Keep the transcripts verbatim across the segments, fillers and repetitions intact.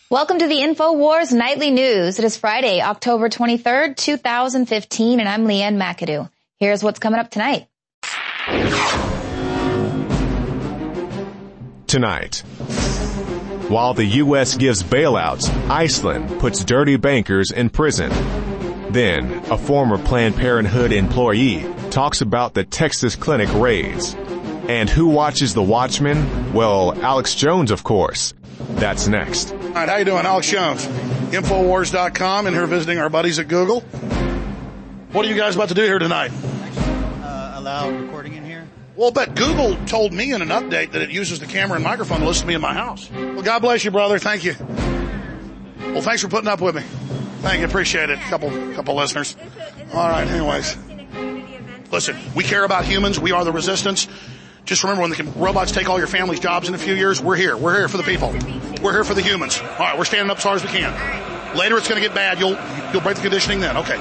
Welcome to the InfoWars Nightly News. It is Friday, October twenty-third, two thousand fifteen, and I'm Leanne McAdoo. Here's what's coming up tonight. Tonight, while the U S gives bailouts, Iceland puts dirty bankers in prison. Then, a former Planned Parenthood employee talks about the Texas clinic raids. And who watches The Watchmen? Well, Alex Jones, of course. That's next. All right, how you doing? Alex Jones, Infowars dot com, and here visiting our buddies at Google. What are you guys about to do here tonight? Uh, allow recording in here? Well, but Google told me in an update that it uses the camera and microphone to listen to me in my house. Well, God bless you, brother. Thank you. Well, thanks for putting up with me. Thank you. Appreciate it. Couple, couple listeners. All right, anyways. Listen, we care about humans. We are the resistance. Just remember, when the robots take all your family's jobs in a few years, we're here. We're here for the people. We're here for the humans. All right, we're standing up as hard as we can. Later, it's going to get bad. You'll you'll break the conditioning then. Okay.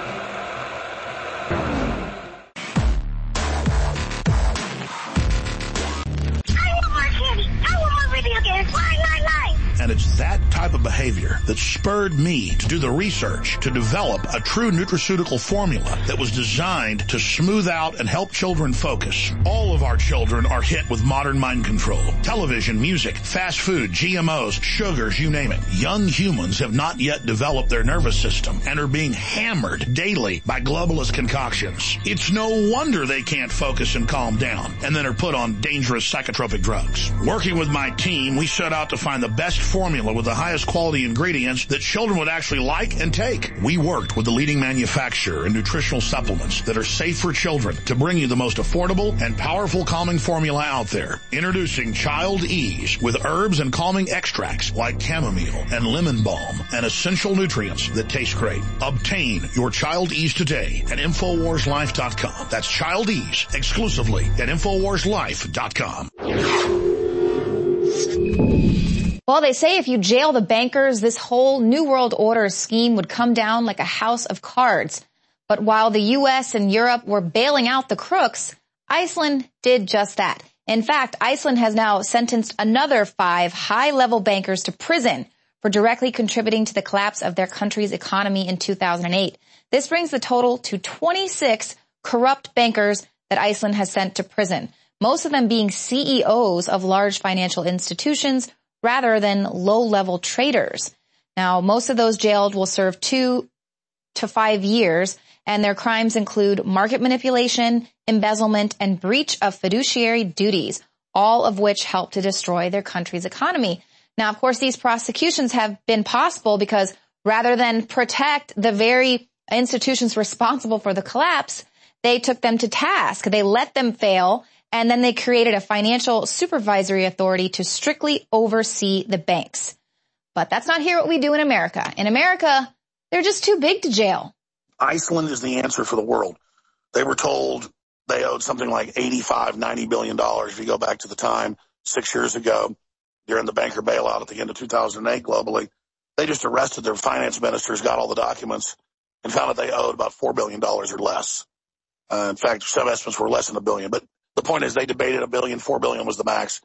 I want more candy. I want more video games. Lie, lie, lie. And it's that type of behavior that spurred me to do the research to develop a true nutraceutical formula that was designed to smooth out and help children focus. All of our children are hit with modern mind control. Television, music, fast food, G M Os, sugars, you name it. Young humans have not yet developed their nervous system and are being hammered daily by globalist concoctions. It's no wonder they can't focus and calm down and then are put on dangerous psychotropic drugs. Working with my team, we set out to find the best formula with the highest quality ingredients that children would actually like and take. We worked with the leading manufacturer in nutritional supplements that are safe for children to bring you the most affordable and powerful calming formula out there. Introducing Child Ease with herbs and calming extracts like chamomile and lemon balm and essential nutrients that taste great. Obtain your Child Ease today at Infowars Life dot com. That's Child Ease exclusively at Infowars Life dot com. Well, they say if you jail the bankers, this whole New World Order scheme would come down like a house of cards. But while the U S and Europe were bailing out the crooks, Iceland did just that. In fact, Iceland has now sentenced another five high-level bankers to prison for directly contributing to the collapse of their country's economy in two thousand eight. This brings the total to twenty-six corrupt bankers that Iceland has sent to prison, most of them being C E Os of large financial institutions rather than low-level traders. Now, most of those jailed will serve two to five years, and their crimes include market manipulation, embezzlement, and breach of fiduciary duties, all of which help to destroy their country's economy. Now, of course, these prosecutions have been possible because rather than protect the very institutions responsible for the collapse, they took them to task. They let them fail, and then they created a financial supervisory authority to strictly oversee the banks. But that's not here what we do in America. In America, they're just too big to jail. Iceland is the answer for the world. They were told they owed something like eighty-five, ninety billion dollars if you go back to the time six years ago during the banker bailout at the end of two thousand eight globally. They just arrested their finance ministers, got all the documents, and found that they owed about four billion dollars or less. Uh, in fact, some estimates were less than a billion. But the point is they debated a billion, four billion was the max.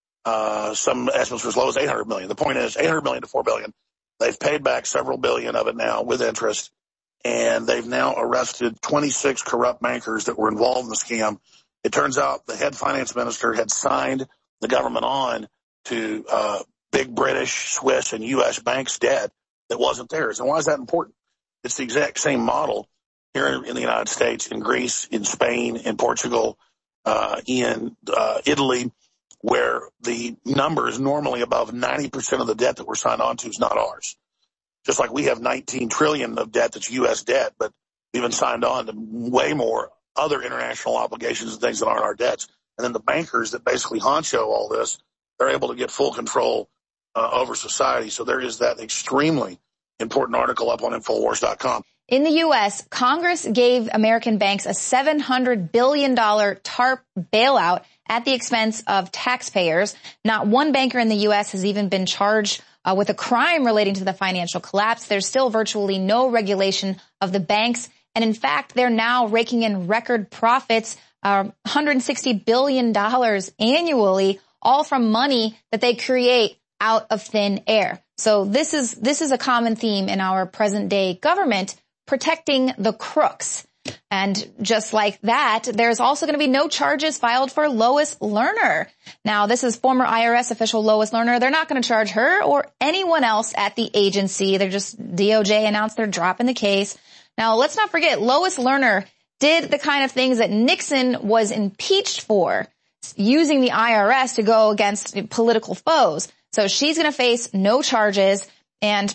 Uh, some estimates were as low as eight hundred million. The point is eight hundred million to four billion. They've paid back several billion of it now with interest. And they've now arrested twenty-six corrupt bankers that were involved in the scam. It turns out the head finance minister had signed the government on to uh, big British, Swiss, and U S banks' debt that wasn't theirs. And why is that important? It's the exact same model here in the United States, in Greece, in Spain, in Portugal, uh, in uh, Italy, where the number is normally above ninety percent of the debt that we're signed on to is not ours. Just like we have nineteen trillion of debt that's U S debt, but we've been signed on to way more other international obligations and things that aren't our debts. And then the bankers that basically honcho all this, they're able to get full control uh, over society. So there is that extremely important article up on Infowars dot com. In the U S, Congress gave American banks a seven hundred billion dollars TARP bailout at the expense of taxpayers. Not one banker in the U S has even been charged uh, with a crime relating to the financial collapse. There's still virtually no regulation of the banks. And in fact, they're now raking in record profits, uh, one hundred sixty billion dollars annually, all from money that they create out of thin air. So this is, this is a common theme in our present day government, protecting the crooks. And just like that, there's also going to be no charges filed for Lois Lerner. Now, this is former I R S official Lois Lerner. They're not going to charge her or anyone else at the agency. They're just, D O J announced they're dropping the case. Now, let's not forget, Lois Lerner did the kind of things that Nixon was impeached for, using the I R S to go against political foes. So she's going to face no charges and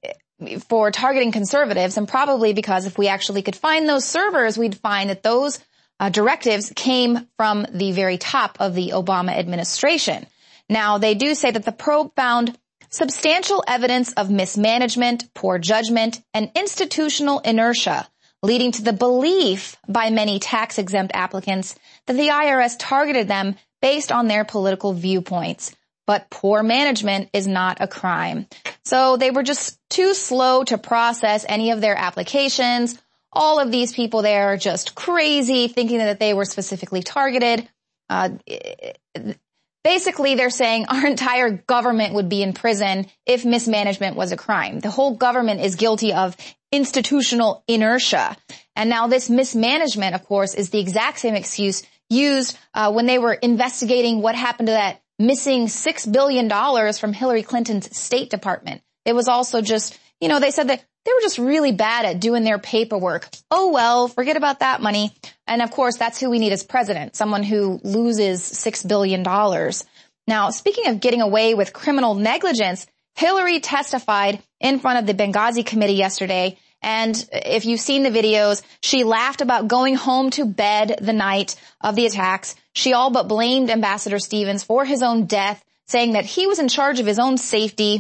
for targeting conservatives, and probably because if we actually could find those servers, we'd find that those uh, directives came from the very top of the Obama administration. Now, they do say that the probe found substantial evidence of mismanagement, poor judgment, and institutional inertia, leading to the belief by many tax-exempt applicants that the I R S targeted them based on their political viewpoints. But poor management is not a crime. So they were just too slow to process any of their applications. All of these people there are just crazy, thinking that they were specifically targeted. Uh, basically, they're saying our entire government would be in prison if mismanagement was a crime. The whole government is guilty of institutional inertia. And now this mismanagement, of course, is the exact same excuse used uh, when they were investigating what happened to that missing six billion dollars from Hillary Clinton's State Department. It was also just, you know, they said that they were just really bad at doing their paperwork. Oh, well, forget about that money. And of course, that's who we need as president, someone who loses six billion dollars. Now, speaking of getting away with criminal negligence, Hillary testified in front of the Benghazi committee yesterday. And if you've seen the videos, she laughed about going home to bed the night of the attacks. She all but blamed Ambassador Stevens for his own death, saying that he was in charge of his own safety.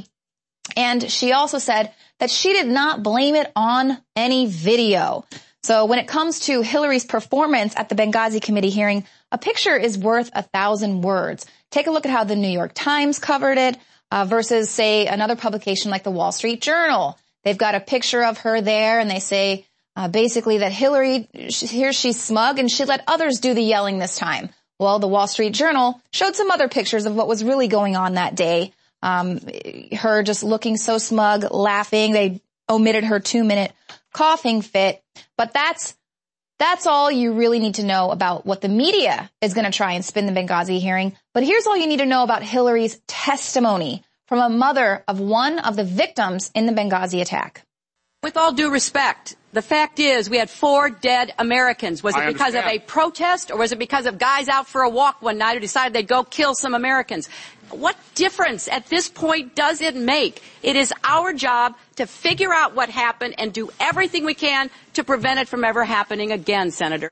And she also said that she did not blame it on any video. So when it comes to Hillary's performance at the Benghazi committee hearing, a picture is worth a thousand words. Take a look at how the New York Times covered it uh, versus, say, another publication like the Wall Street Journal. They've got a picture of her there, and they say uh, basically that Hillary, she, here she's smug, and she let others do the yelling this time. Well, the Wall Street Journal showed some other pictures of what was really going on that day. Um, her just looking so smug, laughing. They omitted her two-minute coughing fit. But that's that's all you really need to know about what the media is going to try and spin the Benghazi hearing. But here's all you need to know about Hillary's testimony from a mother of one of the victims in the Benghazi attack. With all due respect, the fact is we had four dead Americans. Was it because of a protest, or was it because of guys out for a walk one night who decided they'd go kill some Americans? What difference at this point does it make? It is our job to figure out what happened and do everything we can to prevent it from ever happening again, Senator.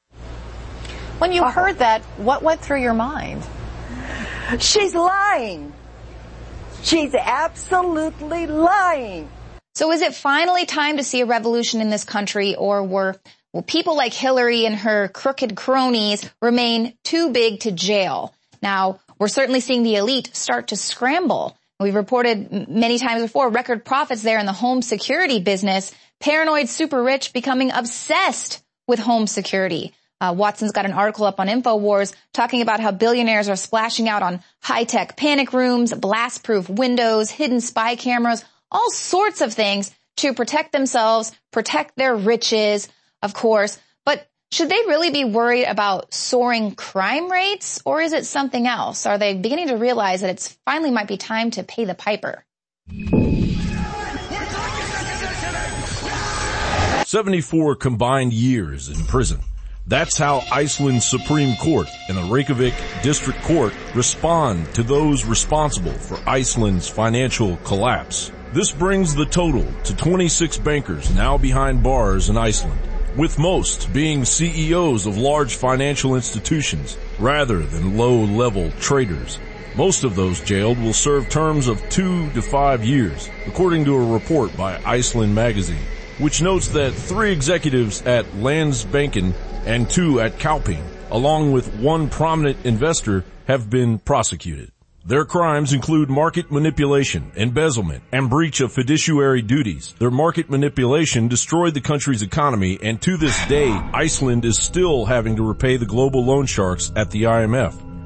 When you heard that, what went through your mind? She's lying. She's absolutely lying. So is it finally time to see a revolution in this country, or were will people like Hillary and her crooked cronies remain too big to jail? Now, we're certainly seeing the elite start to scramble. We've reported many times before record profits there in the home security business, paranoid super rich becoming obsessed with home security. Uh, Watson's got an article up on InfoWars talking about how billionaires are splashing out on high-tech panic rooms, blast-proof windows, hidden spy cameras, all sorts of things to protect themselves, protect their riches, of course. But should they really be worried about soaring crime rates, or is it something else? Are they beginning to realize that it's finally might be time to pay the piper? seventy-four combined years in prison. That's how Iceland's Supreme Court and the Reykjavik District Court respond to those responsible for Iceland's financial collapse. This brings the total to twenty-six bankers now behind bars in Iceland, with most being C E Os of large financial institutions rather than low-level traders. Most of those jailed will serve terms of two to five years, according to a report by Iceland Magazine, which notes that three executives at Landsbanken and two at Kaupang, along with one prominent investor, have been prosecuted. Their crimes include market manipulation, embezzlement, and breach of fiduciary duties. Their market manipulation destroyed the country's economy, and to this day, Iceland is still having to repay the global loan sharks at the I M F.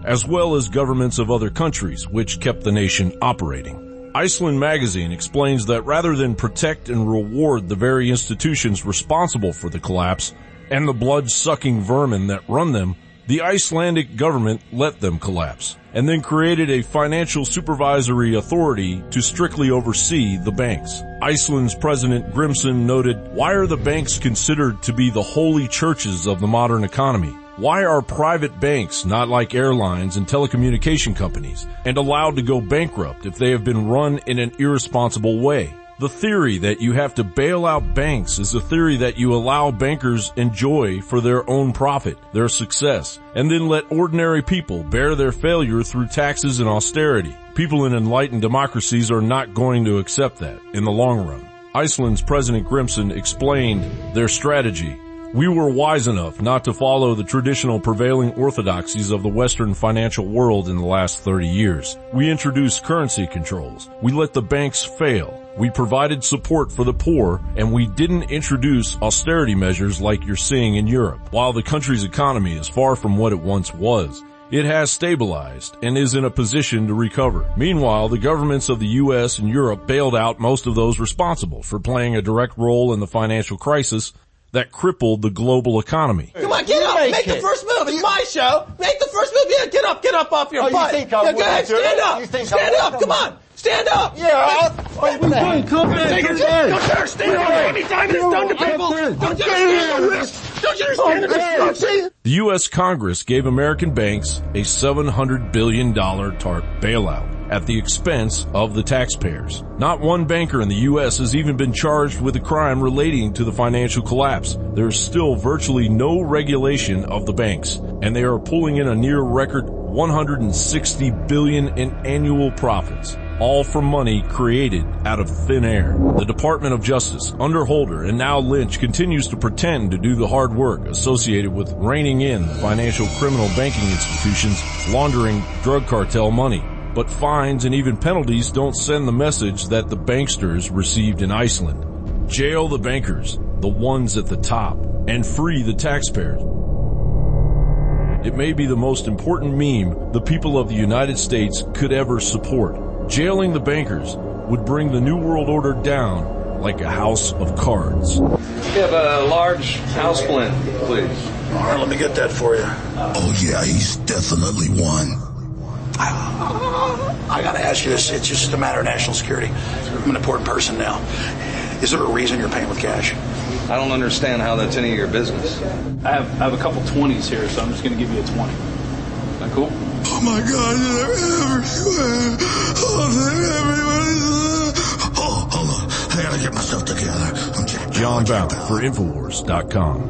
as well as governments of other countries, which kept the nation operating. Iceland Magazine explains that rather than protect and reward the very institutions responsible for the collapse and the blood-sucking vermin that run them, the Icelandic government let them collapse and then created a financial supervisory authority to strictly oversee the banks. Iceland's President Grimson noted, "Why are the banks considered to be the holy churches of the modern economy? Why are private banks not like airlines and telecommunication companies and allowed to go bankrupt if they have been run in an irresponsible way? The theory that you have to bail out banks is a theory that you allow bankers enjoy for their own profit, their success, and then let ordinary people bear their failure through taxes and austerity. People in enlightened democracies are not going to accept that in the long run." Iceland's President Grimson explained their strategy. "We were wise enough not to follow the traditional prevailing orthodoxies of the Western financial world in the last thirty years. We introduced currency controls. We let the banks fail. We provided support for the poor, and we didn't introduce austerity measures like you're seeing in Europe. While the country's economy is far from what it once was, it has stabilized and is in a position to recover. Meanwhile, the governments of the U S and Europe bailed out most of those responsible for playing a direct role in the financial crisis that crippled the global economy." Come on, get up, make the first move. It's my show. Make the first move. Yeah, get up, get up off your oh, butt. You think I yeah, go ahead, stand up. You think stand up, come on. Stand up. Yeah, I'll, what the heck? Come on, take it down. Don't you understand how many times it's done to people? Don't you understand the risk? Don't you understand the destruction? The U S Congress gave American banks a seven hundred billion dollars TARP bailout at the expense of the taxpayers. Not one banker in the U S has even been charged with a crime relating to the financial collapse. There's still virtually no regulation of the banks, and they are pulling in a near record one hundred sixty billion dollars in annual profits, all from money created out of thin air. The Department of Justice, under Holder and now Lynch, continues to pretend to do the hard work associated with reining in financial criminal banking institutions laundering drug cartel money. But fines and even penalties don't send the message that the banksters received in Iceland. Jail the bankers, the ones at the top, and free the taxpayers. It may be the most important meme the people of the United States could ever support. Jailing the bankers would bring the New World Order down like a house of cards. We have a large house blend, please. All right, let me get that for you. Oh yeah, he's definitely one. I gotta ask you this, it's just a matter of national security. I'm an important person now. Is there a reason you're paying with cash? I don't understand how that's any of your business. I have I have a couple twenties here, so I'm just gonna give you a twenty. Is that cool? Oh my God, you're everywhere. Oh, hold on. I gotta get myself together. I'm Jack. John Bauer for Infowars dot com.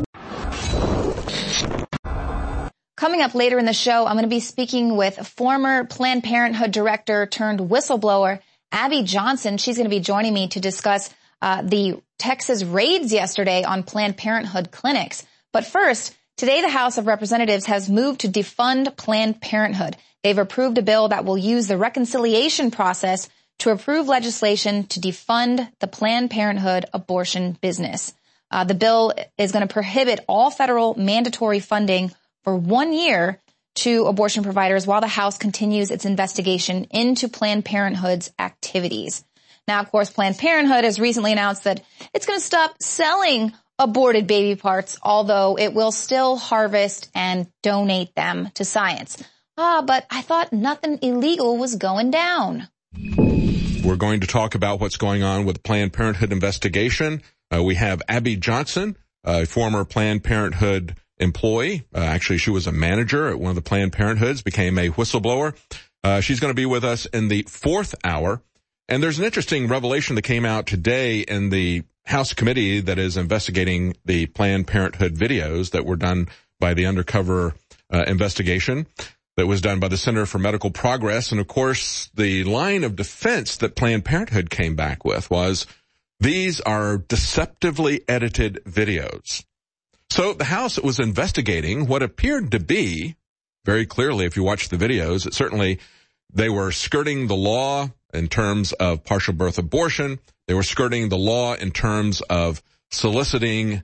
Coming up later in the show, I'm going to be speaking with former Planned Parenthood director turned whistleblower, Abby Johnson. She's going to be joining me to discuss uh, the Texas raids yesterday on Planned Parenthood clinics. But first, today the House of Representatives has moved to defund Planned Parenthood. They've approved a bill that will use the reconciliation process to approve legislation to defund the Planned Parenthood abortion business. Uh, the bill is going to prohibit all federal mandatory funding for one year to abortion providers while the House continues its investigation into Planned Parenthood's activities. Now, of course, Planned Parenthood has recently announced that it's going to stop selling aborted baby parts, although it will still harvest and donate them to science. Ah, but I thought nothing illegal was going down. We're going to talk about what's going on with the Planned Parenthood investigation. Uh, we have Abby Johnson, a former Planned Parenthood employee. Uh, actually, she was a manager at one of the Planned Parenthoods, became a whistleblower. Uh, she's going to be with us in the fourth hour. And there's an interesting revelation that came out today in the House committee that is investigating the Planned Parenthood videos that were done by the undercover uh, investigation that was done by the Center for Medical Progress. And of course, the line of defense that Planned Parenthood came back with was, these are deceptively edited videos. So the House was investigating what appeared to be, very clearly, if you watch the videos, it certainly, they were skirting the law in terms of partial birth abortion. They were skirting the law in terms of soliciting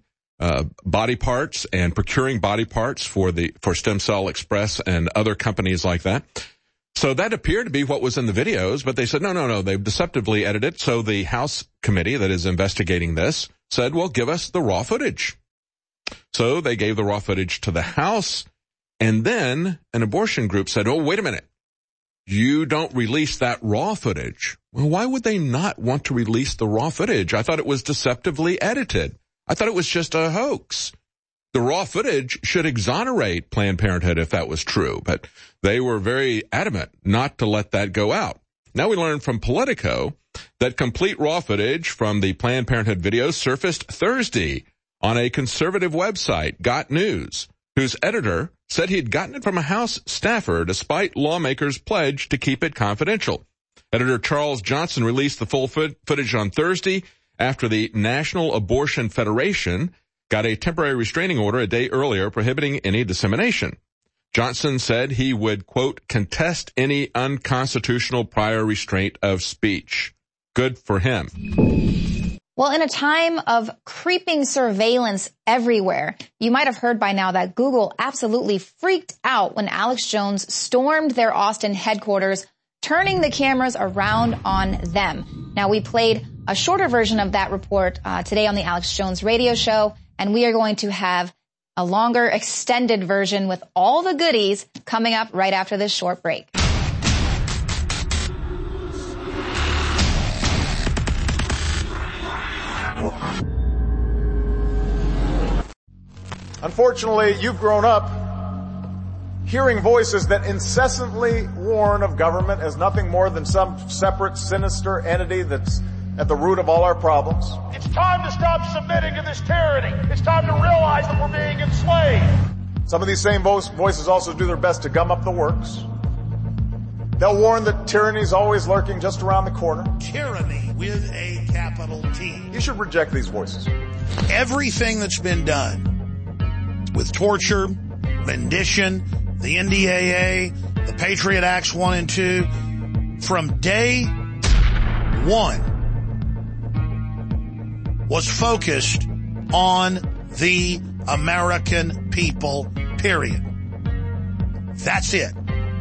uh, body parts and procuring body parts for the, for Stem Cell Express and other companies like that. So that appeared to be what was in the videos, but they said, no, no, no, they've deceptively edited it. So the House committee that is investigating this said, well, give us the raw footage. So they gave the raw footage to the House, and then an abortion group said, oh, wait a minute. You don't release that raw footage. Well, why would they not want to release the raw footage? I thought it was deceptively edited. I thought it was just a hoax. The raw footage should exonerate Planned Parenthood if that was true, but they were very adamant not to let that go out. Now we learned from Politico that complete raw footage from the Planned Parenthood videos surfaced Thursday on a conservative website, Got News, whose editor said he'd gotten it from a House staffer despite lawmakers' pledge to keep it confidential. Editor Charles Johnson released the full footage on Thursday after the National Abortion Federation got a temporary restraining order a day earlier prohibiting any dissemination. Johnson said he would, quote, contest any unconstitutional prior restraint of speech. Good for him. Well, in a time of creeping surveillance everywhere, you might have heard by now that Google absolutely freaked out when Alex Jones stormed their Austin headquarters, turning the cameras around on them. Now, we played a shorter version of that report uh, today on the Alex Jones radio show, and we are going to have a longer, extended version with all the goodies coming up right after this short break. Unfortunately, you've grown up hearing voices that incessantly warn of government as nothing more than some separate, sinister entity that's at the root of all our problems. It's time to stop submitting to this tyranny. It's time to realize that we're being enslaved. Some of these same voices also do their best to gum up the works. They'll warn that tyranny is always lurking just around the corner. Tyranny with a capital T. You should reject these voices. Everything that's been done with torture, rendition, the N D A A, the Patriot Acts one and two, from day one was focused on the American people, period. That's it.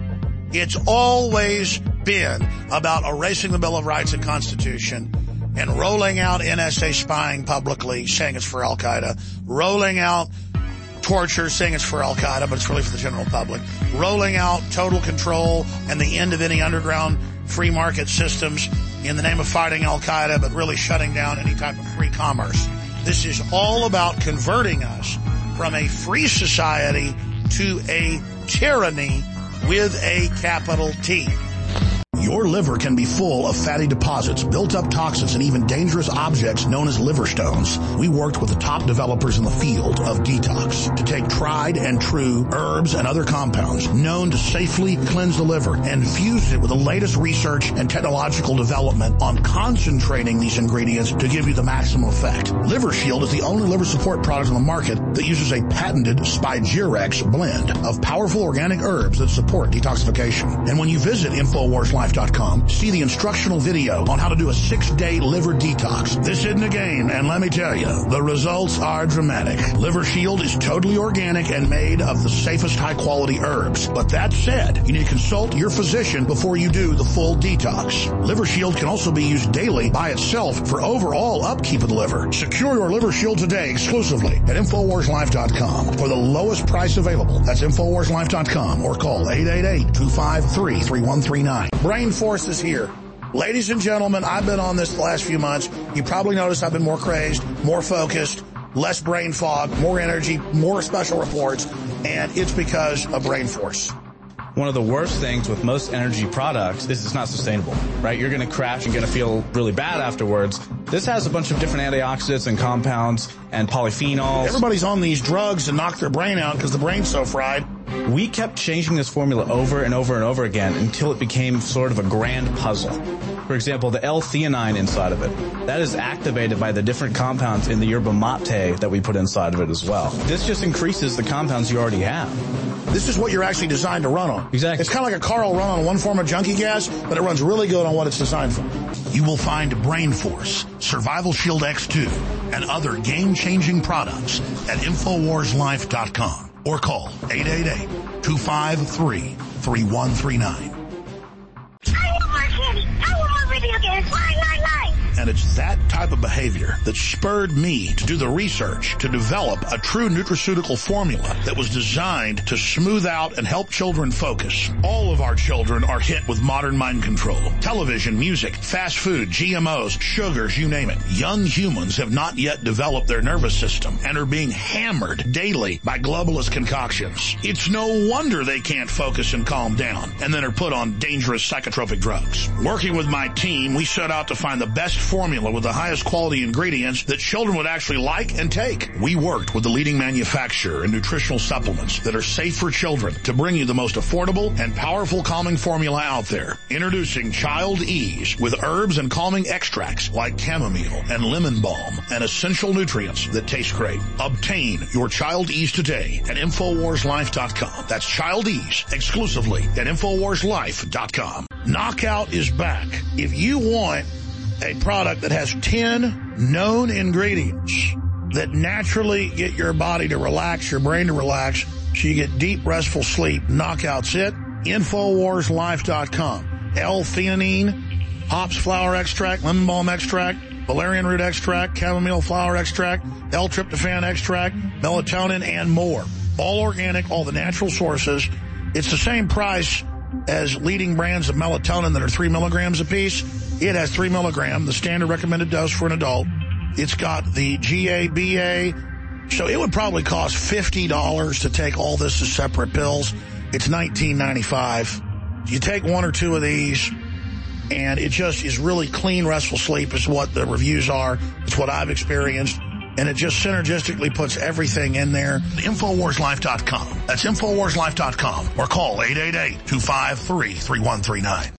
It's always been about erasing the Bill of Rights and Constitution and rolling out N S A spying publicly, saying it's for Al-Qaeda, rolling out torture, saying it's for Al-Qaeda, but it's really for the general public, rolling out total control and the end of any underground free market systems in the name of fighting Al-Qaeda, but really shutting down any type of free commerce. This is all about converting us from a free society to a tyranny with a capital T. Your liver can be full of fatty deposits, built-up toxins, and even dangerous objects known as liver stones. We worked with the top developers in the field of detox to take tried and true herbs and other compounds known to safely cleanse the liver and fuse it with the latest research and technological development on concentrating these ingredients to give you the maximum effect. Liver Shield is the only liver support product on the market that uses a patented Spigirex blend of powerful organic herbs that support detoxification. And when you visit InfoWars Life dot com, see the instructional video on how to do a six-day liver detox. This isn't a game, and let me tell you, the results are dramatic. Liver Shield is totally organic and made of the safest high-quality herbs. But that said, you need to consult your physician before you do the full detox. Liver Shield can also be used daily by itself for overall upkeep of the liver. Secure your Liver Shield today exclusively at InfoWars Life dot com for the lowest price available. That's InfoWars Life dot com or call eight eight eight, two five three, three one three nine. Brain Force is here. Ladies and gentlemen, I've been on this the last few months. You probably noticed I've been more crazed, more focused, less brain fog, more energy, more special reports, and it's because of Brain Force. One of the worst things with most energy products is it's not sustainable, right? You're going to crash and going to feel really bad afterwards. This has a bunch of different antioxidants and compounds and polyphenols. Everybody's on these drugs to knock their brain out because the brain's so fried. We kept changing this formula over and over and over again until it became sort of a grand puzzle. For example, the L-theanine inside of it, that is activated by the different compounds in the yerba mate that we put inside of it as well. This just increases the compounds you already have. This is what you're actually designed to run on. Exactly. It's kind of like a car will run on one form of junkie gas, but it runs really good on what it's designed for. You will find Brain Force, Survival Shield X two, and other game-changing products at Infowars Life dot com or call eight eight eight, two five three, three one three nine. I want more candy. I want more video games. Line, line, line. And it's that type of behavior that spurred me to do the research to develop a true nutraceutical formula that was designed to smooth out and help children focus. All of our children are hit with modern mind control. Television, music, fast food, G M Os, sugars, you name it. Young humans have not yet developed their nervous system and are being hammered daily by globalist concoctions. It's no wonder they can't focus and calm down and then are put on dangerous psychotropic drugs. Working with my team, we set out to find the best formula with the highest quality ingredients that children would actually like and take. We worked with the leading manufacturer in nutritional supplements that are safe for children to bring you the most affordable and powerful calming formula out there. Introducing Child Ease with herbs and calming extracts like chamomile and lemon balm and essential nutrients that taste great. Obtain your Child Ease today at Infowars Life dot com. That's Child Ease exclusively at Infowars Life dot com. Knockout is back. If you want a product that has ten known ingredients that naturally get your body to relax, your brain to relax, so you get deep, restful sleep, Knockout's it. Infowars Life dot com. L-theanine, hops flower extract, lemon balm extract, valerian root extract, chamomile flower extract, L-tryptophan extract, melatonin, and more. All organic, all the natural sources. It's the same price as leading brands of melatonin that are three milligrams apiece. It has three milligram, the standard recommended dose for an adult. It's got the G A B A. So it would probably cost fifty dollars to take all this as separate pills. It's nineteen ninety-five. You take one or two of these, and it just is really clean, restful sleep is what the reviews are. It's what I've experienced. And it just synergistically puts everything in there. Infowars Life dot com. That's Infowars Life dot com. Or call eight eight eight, two five three, three one three nine.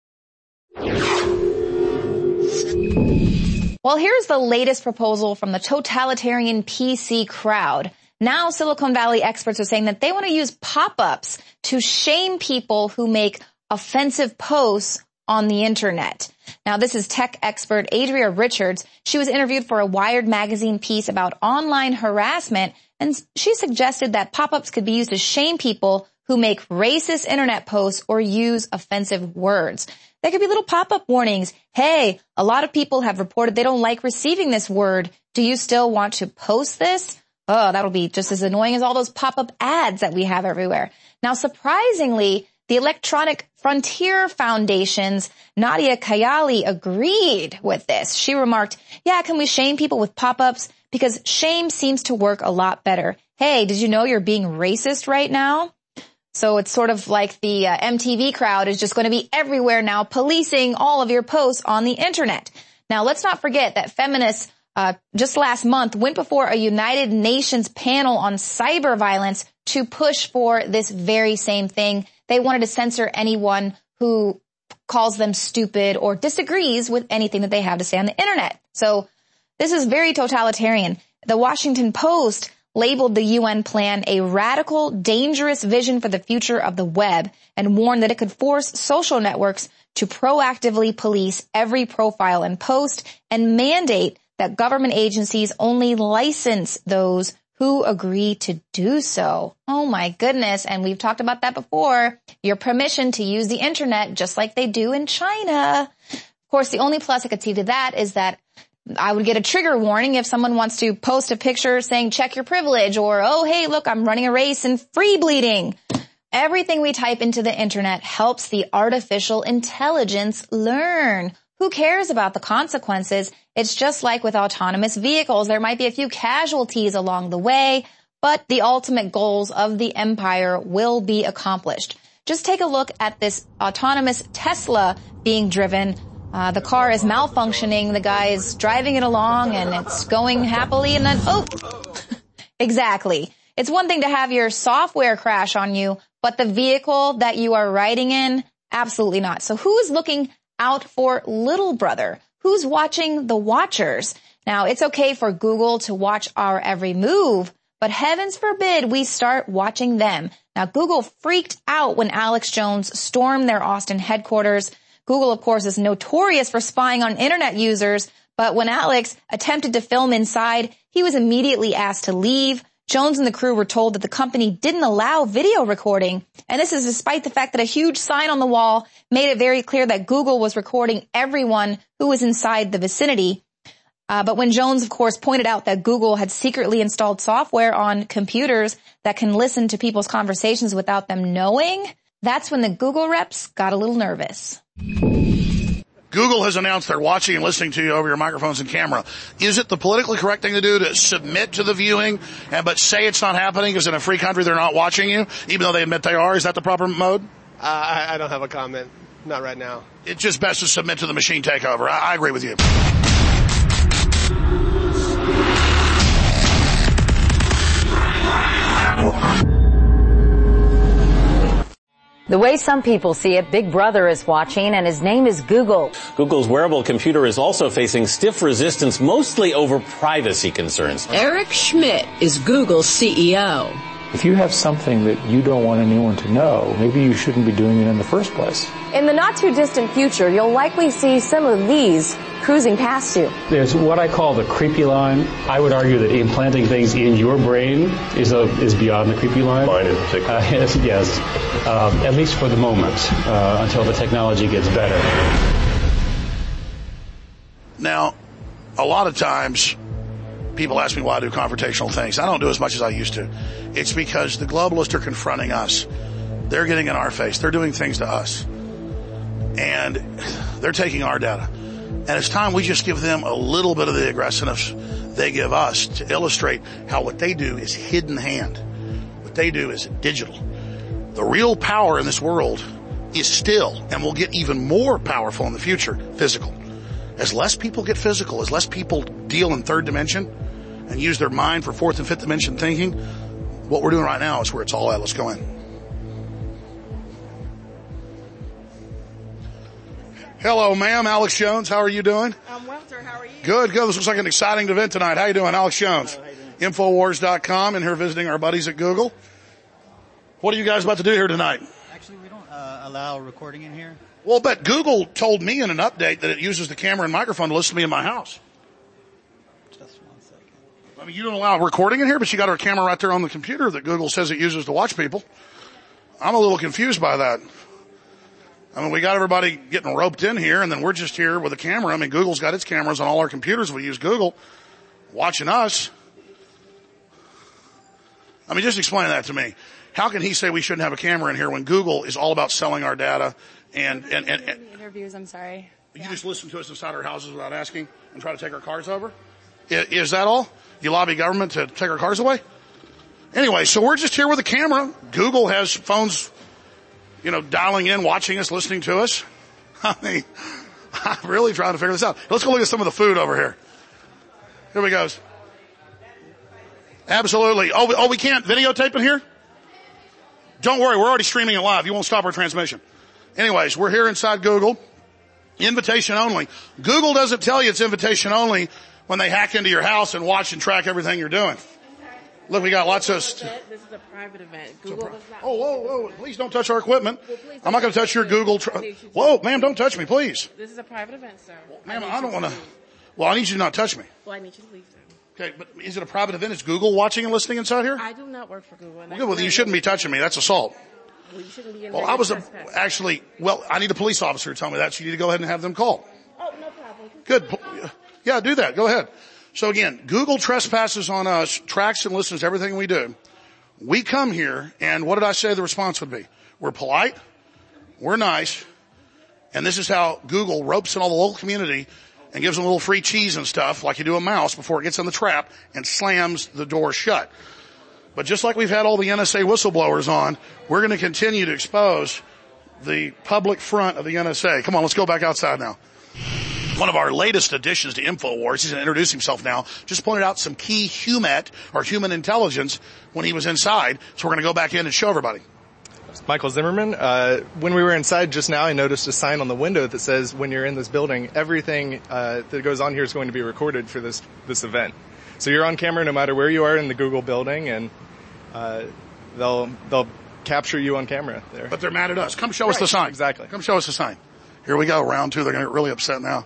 Well, here's the latest proposal from the totalitarian P C crowd. Now Silicon Valley experts are saying that they want to use pop-ups to shame people who make offensive posts on the internet. Now, this is tech expert Adria Richards. She was interviewed for a Wired magazine piece about online harassment, and she suggested that pop-ups could be used to shame people who make racist internet posts or use offensive words. There could be little pop-up warnings. Hey, a lot of people have reported they don't like receiving this word. Do you still want to post this? Oh, that'll be just as annoying as all those pop-up ads that we have everywhere. Now, surprisingly, the Electronic Frontier Foundation's Nadia Kayali agreed with this. She remarked, yeah, can we shame people with pop-ups? Because shame seems to work a lot better. Hey, did you know you're being racist right now? So it's sort of like the uh, M T V crowd is just going to be everywhere now, policing all of your posts on the internet. Now, let's not forget that feminists uh just last month went before a United Nations panel on cyber violence to push for this very same thing. They wanted to censor anyone who calls them stupid or disagrees with anything that they have to say on the internet. So this is very totalitarian. The Washington Post labeled the U N plan a radical, dangerous vision for the future of the web and warned that it could force social networks to proactively police every profile and post and mandate that government agencies only license those who agree to do so. Oh my goodness. And we've talked about that before. Your permission to use the internet just like they do in China. Of course, the only plus I could see to that is that I would get a trigger warning if someone wants to post a picture saying check your privilege or, oh, hey, look, I'm running a race and free bleeding. Everything we type into the internet helps the artificial intelligence learn. Who cares about the consequences? It's just like with autonomous vehicles. There might be a few casualties along the way, but the ultimate goals of the empire will be accomplished. Just take a look at this autonomous Tesla being driven. Uh, the car is malfunctioning. The guy is driving it along and it's going happily and then, oh, exactly. It's one thing to have your software crash on you, but the vehicle that you are riding in, absolutely not. So who is looking out for little brother? Who's watching the watchers? Now, it's okay for Google to watch our every move, But heavens forbid we start watching them. Now, Google freaked out when Alex Jones stormed their Austin headquarters. Google, of course, is notorious for spying on internet users, but when Alex attempted to film inside, he was immediately asked to leave. Jones and the crew were told that the company didn't allow video recording, and this is despite the fact that a huge sign on the wall made it very clear that Google was recording everyone who was inside the vicinity. Uh, but when Jones, of course, pointed out that Google had secretly installed software on computers that can listen to people's conversations without them knowing, that's when the Google reps got a little nervous. Google has announced they're watching and listening to you over your microphones and camera. Is it the politically correct thing to do to submit to the viewing and but say it's not happening because in a free country they're not watching you, even though they admit they are? Is that the proper mode? Uh, I, I don't have a comment. Not right now. It's just best to submit to the machine takeover. I, I agree with you. The way some people see it, Big Brother is watching, and his name is Google. Google's wearable computer is also facing stiff resistance, mostly over privacy concerns. Eric Schmidt is Google's C E O. If you have something that you don't want anyone to know, maybe you shouldn't be doing it in the first place. In the not-too-distant future, you'll likely see some of these cruising past you. There's what I call the creepy line. I would argue that implanting things in your brain is a, is beyond the creepy line. Mine in particular. Uh, yes, yes. Um, at least for the moment, uh, until the technology gets better. Now, a lot of times, people ask me why I do confrontational things. I don't do as much as I used to. It's because the globalists are confronting us. They're getting in our face. They're doing things to us. And they're taking our data. And it's time we just give them a little bit of the aggressiveness they give us to illustrate how what they do is hidden hand. What they do is digital. The real power in this world is still, and will get even more powerful in the future, physical. As less people get physical, as less people deal in third dimension and use their mind for fourth and fifth dimension thinking, what we're doing right now is where it's all at. Let's go in. Hello, ma'am. Alex Jones. How are you doing? I'm well, sir. How are you? Good, good. This looks like an exciting event tonight. How you doing? Alex Jones. Infowars dot com, and here visiting our buddies at Google. What are you guys about to do here tonight? Actually, we don't uh, allow recording in here. Well, but Google told me in an update that it uses the camera and microphone to listen to me in my house. Just one second. I mean, you don't allow recording in here, but you got our camera right there on the computer that Google says it uses to watch people. I'm a little confused by that. I mean, we got everybody getting roped in here, and then we're just here with a camera. I mean, Google's got its cameras on all our computers. We use Google watching us. I mean, just explain that to me. How can he say we shouldn't have a camera in here when Google is all about selling our data and, and, and, and interviews, I'm sorry. You yeah. just listen to us inside our houses without asking and try to take our cars over? Is, is that all? You lobby government to take our cars away? Anyway, so we're just here with a camera. Google has phones, you know, dialing in, watching us, listening to us. I mean, I'm really trying to figure this out. Let's go look at some of the food over here. Here we go. Absolutely. Oh, oh, we can't videotape in here? Don't worry, we're already streaming it live. You won't stop our transmission. Anyways, we're here inside Google. Invitation only. Google doesn't tell you it's invitation only when they hack into your house and watch and track everything you're doing. Look, we got lots of... This is a private event. Google does not... Oh, whoa, whoa, please don't touch our equipment. Well, I'm not going to touch your Google... Tra- whoa, ma'am, don't touch me, please. This is a private event, sir. Well, ma'am, I, I don't want to... Well, I need you to not touch me. Well, I need you to leave, sir. Okay, but is it a private event? Is Google watching and listening inside here? I do not work for Google. Well, good, well, then you shouldn't be touching me. That's assault. Well, you shouldn't be in Well, I was a, actually, well, I need a police officer to tell me that, so you need to go ahead and have them call. Oh, no problem. Good. Yeah, do that. Go ahead. So again, Google trespasses on us, tracks and listens to everything we do. We come here, and what did I say the response would be? We're polite, we're nice, and this is how Google ropes in all the local community and gives them a little free cheese and stuff, like you do a mouse before it gets in the trap, and slams the door shut. But just like we've had all the N S A whistleblowers on, we're going to continue to expose the public front of the N S A. Come on, let's go back outside now. One of our latest additions to InfoWars, he's going to introduce himself now, just pointed out some key humet, or human intelligence, when he was inside. So we're going to go back in and show everybody. Michael Zimmerman. Uh, when we were inside just now, I noticed a sign on the window that says, when you're in this building, everything uh, that goes on here is going to be recorded for this, this event. So you're on camera no matter where you are in the Google building, and uh, they'll they'll capture you on camera there. But they're mad at us. Come show right. us the sign. Exactly. Come show us the sign. Here we go, round two. They're going to get really upset now.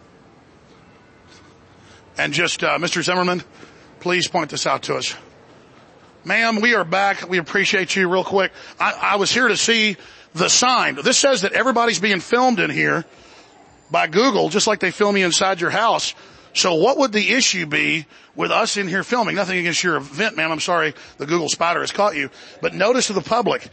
And just, uh, Mister Zimmerman, please point this out to us. Ma'am, we are back. We appreciate you real quick. I, I was here to see the sign. This says that everybody's being filmed in here by Google, just like they film you inside your house. So what would the issue be with us in here filming? Nothing against your event, ma'am. I'm sorry the Google spider has caught you. But notice to the public,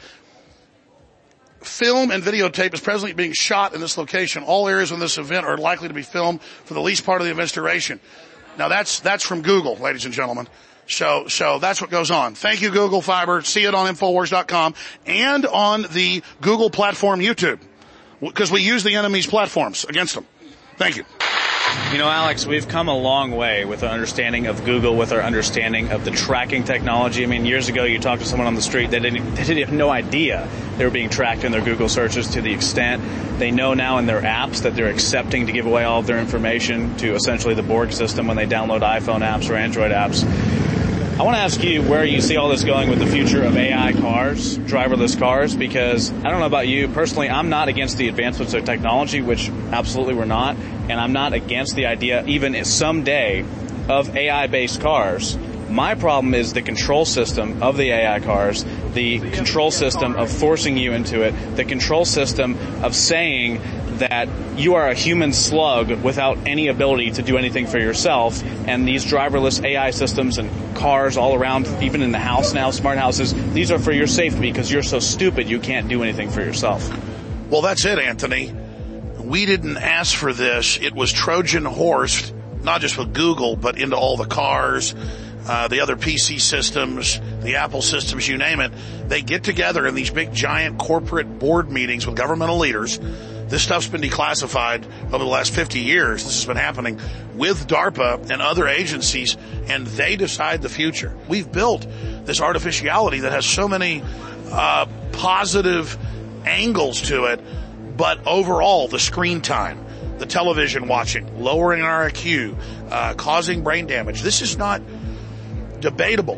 film and videotape is presently being shot in this location. All areas in this event are likely to be filmed for the least part of the event's duration. Now that's, that's from Google, ladies and gentlemen. So, so that's what goes on. Thank you, Google Fiber. See it on Infowars dot com and on the Google platform YouTube. Because we use the enemy's platforms against them. Thank you. You know, Alex, we've come a long way with our understanding of Google, with our understanding of the tracking technology. I mean, years ago, you talked to someone on the street, they didn't, they didn't have no idea they were being tracked in their Google searches to the extent they know now in their apps that they're accepting to give away all of their information to essentially the Borg system when they download iPhone apps or Android apps. I want to ask you where you see all this going with the future of A I cars, driverless cars, because I don't know about you, personally, I'm not against the advancements of technology, which absolutely we're not, and I'm not against the idea, even someday, of A I-based cars. My problem is the control system of the A I cars, the control system of forcing you into it, the control system of saying that you are a human slug without any ability to do anything for yourself, and these driverless A I systems and cars all around, even in the house now, smart houses, these are for your safety because you're so stupid you can't do anything for yourself. Well, that's it, Anthony. We didn't ask for this. It was Trojan horsed, not just with Google, but into all the cars, uh, the other P C systems, the Apple systems, you name it. They get together in these big, giant corporate board meetings with governmental leaders. This stuff's been declassified over the last fifty years. This has been happening with DARPA and other agencies, and they decide the future. We've built this artificiality that has so many uh positive angles to it, but overall, the screen time, the television watching, lowering our I Q, uh causing brain damage. This is not debatable.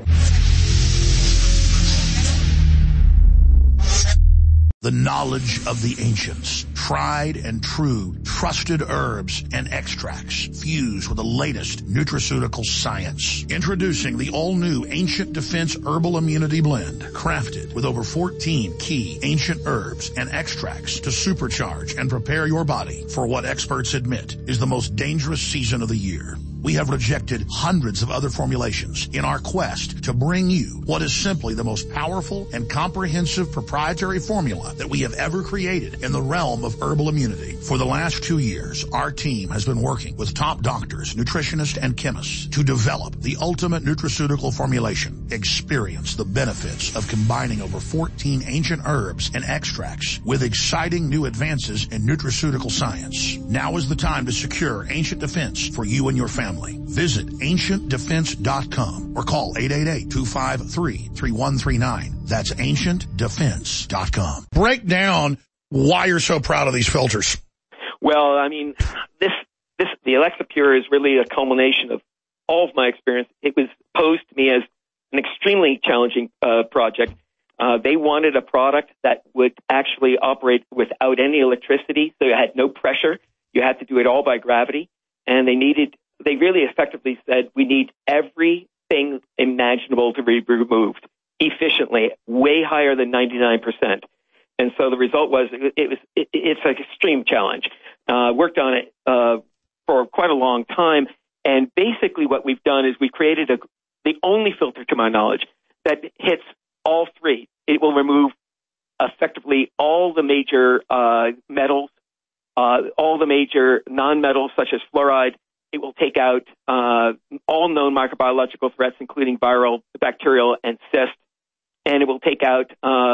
The knowledge of the ancients, tried and true, trusted herbs and extracts fused with the latest nutraceutical science. Introducing the all-new Ancient Defense Herbal Immunity Blend, crafted with over fourteen key ancient herbs and extracts to supercharge and prepare your body for what experts admit is the most dangerous season of the year. We have rejected hundreds of other formulations in our quest to bring you what is simply the most powerful and comprehensive proprietary formula that we have ever created in the realm of herbal immunity. For the last two years, our team has been working with top doctors, nutritionists, and chemists to develop the ultimate nutraceutical formulation. Experience the benefits of combining over fourteen ancient herbs and extracts with exciting new advances in nutraceutical science. Now is the time to secure Ancient Defense for you and your family. Visit ancient defense dot com or call eight eight eight, two five three, three one three nine. That's ancient defense dot com. Break down why you're so proud of these filters. Well, I mean, this, this, the Alexa Pure is really a culmination of all of my experience. It was posed to me as an extremely challenging uh, project. Uh, they wanted a product that would actually operate without any electricity, so you had no pressure. You had to do it all by gravity, and they needed They really effectively said, we need everything imaginable to be removed efficiently, way higher than ninety-nine percent. And so the result was, it, it was, it, it's an extreme challenge. Uh, worked on it, uh, for quite a long time. And basically what we've done is we created a, the only filter to my knowledge that hits all three. It will remove effectively all the major, uh, metals, uh, all the major non-metals such as fluoride. It will take out uh, all known microbiological threats, including viral, bacterial, and cyst. And it will take out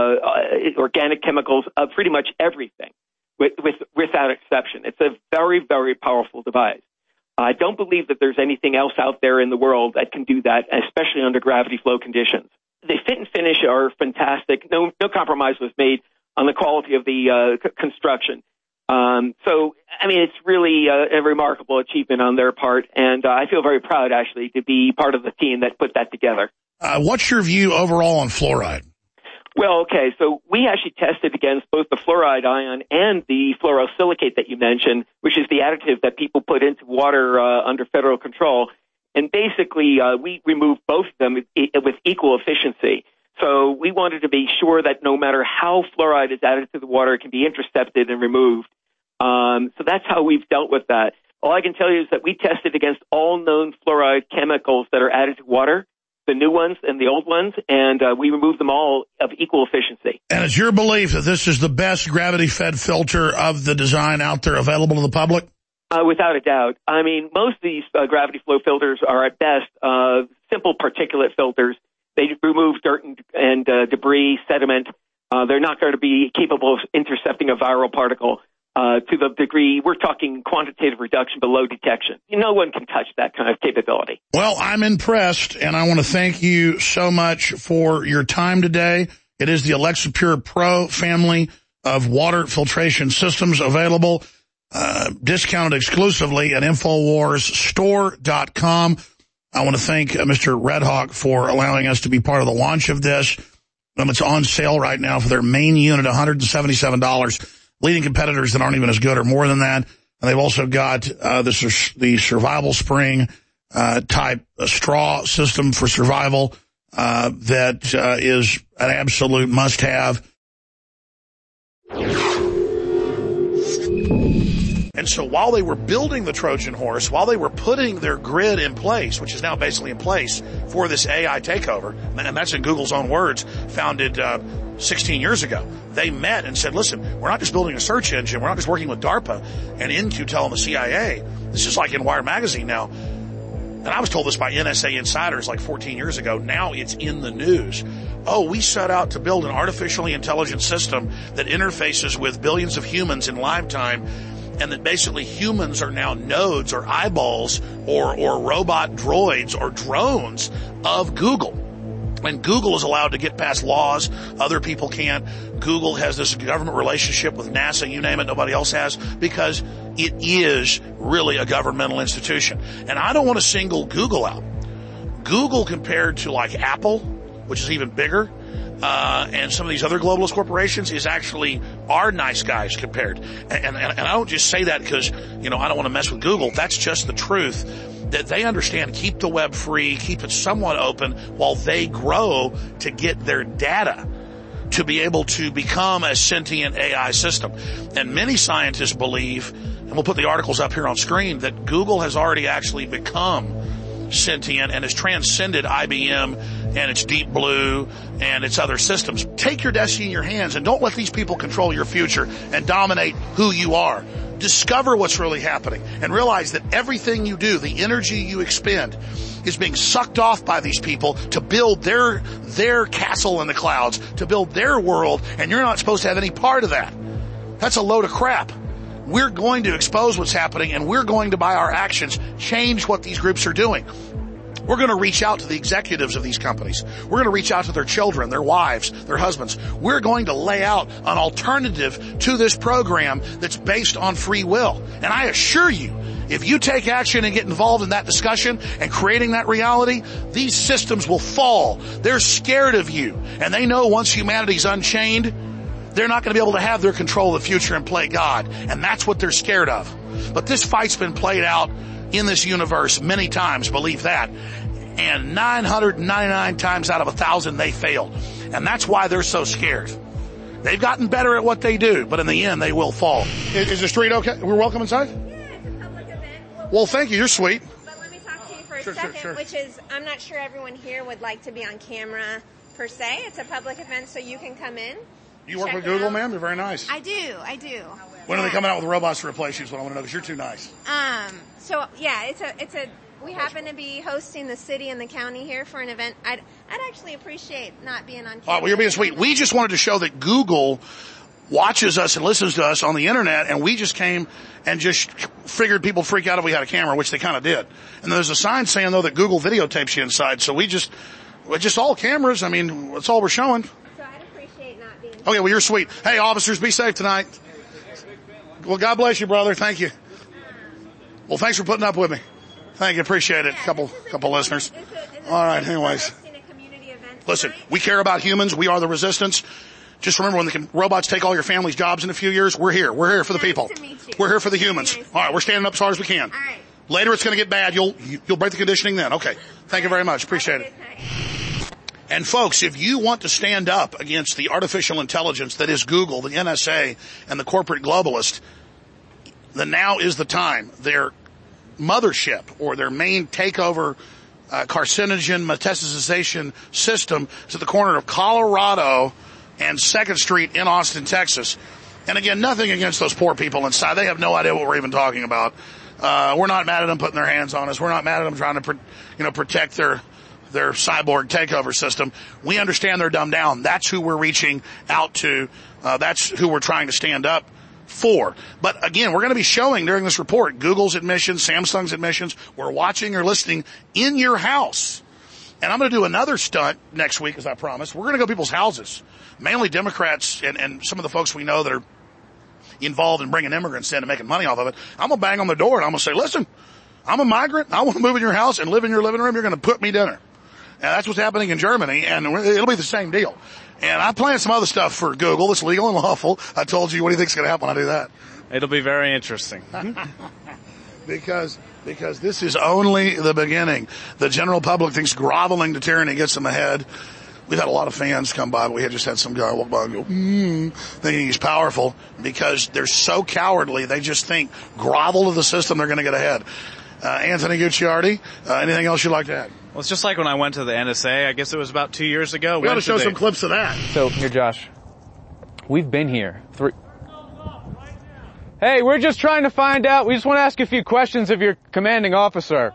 uh, organic chemicals of pretty much everything, with, with, without exception. It's a very, very powerful device. I don't believe that there's anything else out there in the world that can do that, especially under gravity flow conditions. The fit and finish are fantastic. No, no compromise was made on the quality of the uh, c- construction. Um, so, I mean, it's really a, a remarkable achievement on their part, and uh, I feel very proud, actually, to be part of the team that put that together. Uh, what's your view overall on fluoride? Well, okay, so we actually tested against both the fluoride ion and the fluorosilicate that you mentioned, which is the additive that people put into water uh, under federal control. And basically, uh, we removed both of them with equal efficiency. So we wanted to be sure that no matter how fluoride is added to the water, it can be intercepted and removed. Um, so that's how we've dealt with that. All I can tell you is that we tested against all known fluoride chemicals that are added to water, the new ones and the old ones, and uh, we removed them all of equal efficiency. And it's your belief that this is the best gravity-fed filter of the design out there available to the public? Uh, without a doubt. I mean, most of these uh, gravity flow filters are at best uh, simple particulate filters. They remove dirt and, and uh, debris, sediment. Uh, they're not going to be capable of intercepting a viral particle. Uh, to the degree, we're talking quantitative reduction below detection. No one can touch that kind of capability. Well, I'm impressed, and I want to thank you so much for your time today. It is the Alexa Pure Pro family of water filtration systems available, uh, discounted exclusively at Infowars Store dot com. I want to thank uh, Mister Redhawk for allowing us to be part of the launch of this. Um, it's on sale right now for their main unit, one hundred seventy-seven dollars. Leading competitors that aren't even as good are more than that. And they've also got uh, the, the Survival Spring uh, type uh, straw system for survival uh, that uh, is an absolute must-have. And so while they were building the Trojan horse, while they were putting their grid in place, which is now basically in place for this A I takeover, and that's in Google's own words, founded uh, sixteen years ago, they met and said, listen, we're not just building a search engine, we're not just working with DARPA and InQtel and the C I A. This is like in Wired Magazine now. And I was told this by N S A insiders like fourteen years ago. Now it's in the news. Oh, we set out to build an artificially intelligent system that interfaces with billions of humans in lifetime, and that basically humans are now nodes or eyeballs or, or robot droids or drones of Google. And Google is allowed to get past laws. Other people can't. Google has this government relationship with NASA, you name it, nobody else has, because it is really a governmental institution. And I don't want to single Google out. Google compared to like Apple, which is even bigger, uh, and some of these other globalist corporations is actually our nice guys compared. And, and, and I don't just say that because, you know, I don't want to mess with Google. That's just the truth. That they understand, keep the web free, keep it somewhat open while they grow to get their data to be able to become a sentient A I system. And many scientists believe, and we'll put the articles up here on screen, that Google has already actually become sentient and has transcended I B M and its Deep Blue and its other systems. Take your destiny in your hands and don't let these people control your future and dominate who you are. Discover what's really happening and realize that everything you do, the energy you expend, is being sucked off by these people to build their their castle in the clouds, to build their world, and you're not supposed to have any part of that. That's a load of crap. We're going to expose what's happening, and we're going to, by our actions, change what these groups are doing. We're going to reach out to the executives of these companies. We're going to reach out to their children, their wives, their husbands. We're going to lay out an alternative to this program that's based on free will. And I assure you, if you take action and get involved in that discussion and creating that reality, these systems will fall. They're scared of you. And they know once humanity's unchained, they're not going to be able to have their control of the future and play God. And that's what they're scared of. But this fight's been played out in this universe many times, believe that. And nine hundred ninety-nine times out of a thousand, they failed. And that's why they're so scared. They've gotten better at what they do, but in the end, they will fall. Is, is the street okay? We're welcome inside? Yeah, it's a public event. Well, well, thank you. You're sweet. But let me talk to you for a sure, second, sure, sure. which is, I'm not sure everyone here would like to be on camera per se. It's a public event, so you can come in. You work with Google, out. ma'am? You're very nice. I do, I do. When yeah. are they coming out with robots to replace you is what I want to know, because you're too nice. Um, so, yeah, it's a, it's a, we happen to be hosting the city and the county here for an event. I'd, I'd actually appreciate not being on camera. All right, well, you're being sweet. We just wanted to show that Google watches us and listens to us on the internet, and we just came and just figured people freak out if we had a camera, which they kind of did. And there's a sign saying, though, that Google videotapes you inside, so we just, we're just all cameras. I mean, that's all we're showing. So I'd appreciate not being... Okay, well, you're sweet. Hey, officers, be safe tonight. Well, God bless you, brother. Thank you. Well, thanks for putting up with me. Thank you. Appreciate it. Couple, couple listeners. All right. Anyways. Listen, we care about humans. We are the resistance. Just remember, when the robots take all your family's jobs in a few years, we're here. We're here for the people. We're here for the humans. All right. We're standing up as hard as we can. Later, it's going to get bad. You'll, you'll break the conditioning then. Okay. Thank you very much. Appreciate it. And folks, if you want to stand up against the artificial intelligence that is Google, the N S A, and the corporate globalist, then now is the time. Their mothership, or their main takeover uh, carcinogen metastasization system, is at the corner of Colorado and second Street in Austin, Texas. And again, nothing against those poor people inside. They have no idea what we're even talking about. Uh, we're not mad at them putting their hands on us. We're not mad at them trying to, pro- you know, protect their their cyborg takeover system. We understand they're dumbed down. That's who we're reaching out to. Uh, that's who we're trying to stand up for. But again, we're going to be showing during this report Google's admissions, Samsung's admissions. We're watching or listening in your house. And I'm going to do another stunt next week, as I promised. We're going to go to people's houses, mainly Democrats and, and some of the folks we know that are involved in bringing immigrants in and making money off of it. I'm going to bang on the door and I'm going to say, listen, I'm a migrant. I want to move in your house and live in your living room. You're going to put me dinner. And that's what's happening in Germany, and it'll be the same deal. And I plan some other stuff for Google that's legal and lawful. I told you, what do you think's going to happen when I do that? It'll be very interesting. because because this is only the beginning. The general public thinks groveling to tyranny gets in the head. We've had a lot of fans come by, but we had just had some guy walk by and go, mm, thinking he's powerful, because they're so cowardly. They just think grovel to the system, they're going to get ahead. Uh, Anthony Gucciardi, uh, anything else you'd like to add? Well, it's just like when I went to the N S A, I guess it was about two years ago. We got to show some clips of that. So, here, Josh, we've been here three... Hey, we're just trying to find out, we just want to ask a few questions of your commanding officer.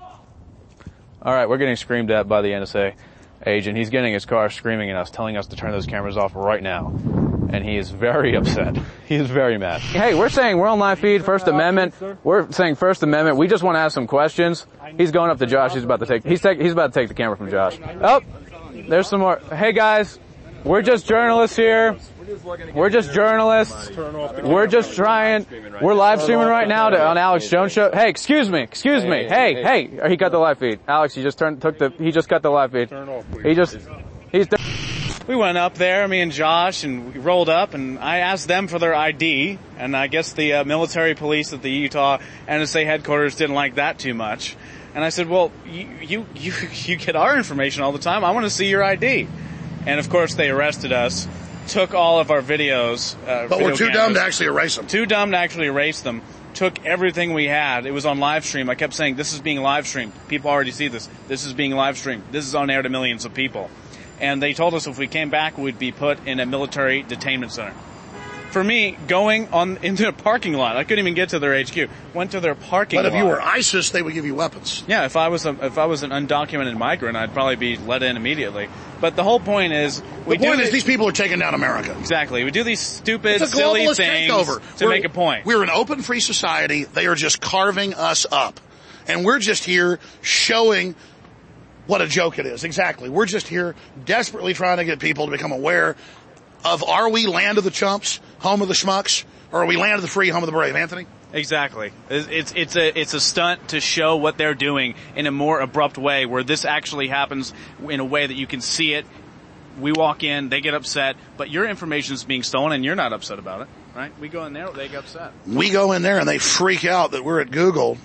All right, we're getting screamed at by the N S A agent. He's getting his car screaming at us, telling us to turn those cameras off right now. And he is very upset. He is very mad. Hey, we're saying we're on live feed, First Amendment. We're saying First Amendment. We just want to ask some questions. He's going up to Josh. He's about to take, he's take, he's about to take the camera from Josh. Oh, there's some more. Hey guys, we're just journalists here. We're just journalists. We're just trying, we're live streaming right now to, on Alex Jones Show. Hey, excuse me, excuse me. Hey, hey, he cut the live feed. Alex, he just turned, took the, he just cut the live feed. He just, he's done. We went up there, me and Josh, and we rolled up, and I asked them for their I D, and I guess the uh, military police at the Utah N S A headquarters didn't like that too much. And I said, well, you, you, you, you get our information all the time. I want to see your I D. And of course they arrested us, took all of our videos. Uh, but video we're too cameras, dumb to actually erase them. Too dumb to actually erase them. Took everything we had. It was on live stream. I kept saying, this is being live streamed. People already see this. This is being live streamed. This is on air to millions of people. And they told us if we came back, we'd be put in a military detainment center. For me, going on into a parking lot, I couldn't even get to their H Q. Went to their parking lot. But if you were ISIS, they would give you weapons. Yeah, if I was a, if I was an undocumented migrant, I'd probably be let in immediately. But the whole point is, we the point do is these people are taking down America. Exactly. We do these stupid, it's a silly globalist things takeover. to we're, make a point. We're an open, free society. They are just carving us up, and we're just here showing what a joke it is. Exactly. We're just here desperately trying to get people to become aware of, are we land of the chumps, home of the schmucks, or are we land of the free, home of the brave? Anthony? Exactly. It's, it's a, it's a stunt to show what they're doing in a more abrupt way, where this actually happens in a way that you can see it. We walk in, they get upset, but your information is being stolen and you're not upset about it, right? We go in there, they get upset. We go in there and they freak out that we're at Google,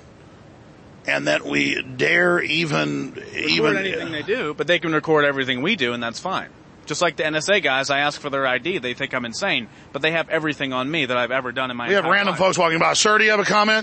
and that we dare even record even anything they do, but they can record everything we do, and that's fine. Just like the N S A guys, I ask for their I D, they think I'm insane, but they have everything on me that I've ever done in my We have random life. folks walking by. Sir, do you have a comment?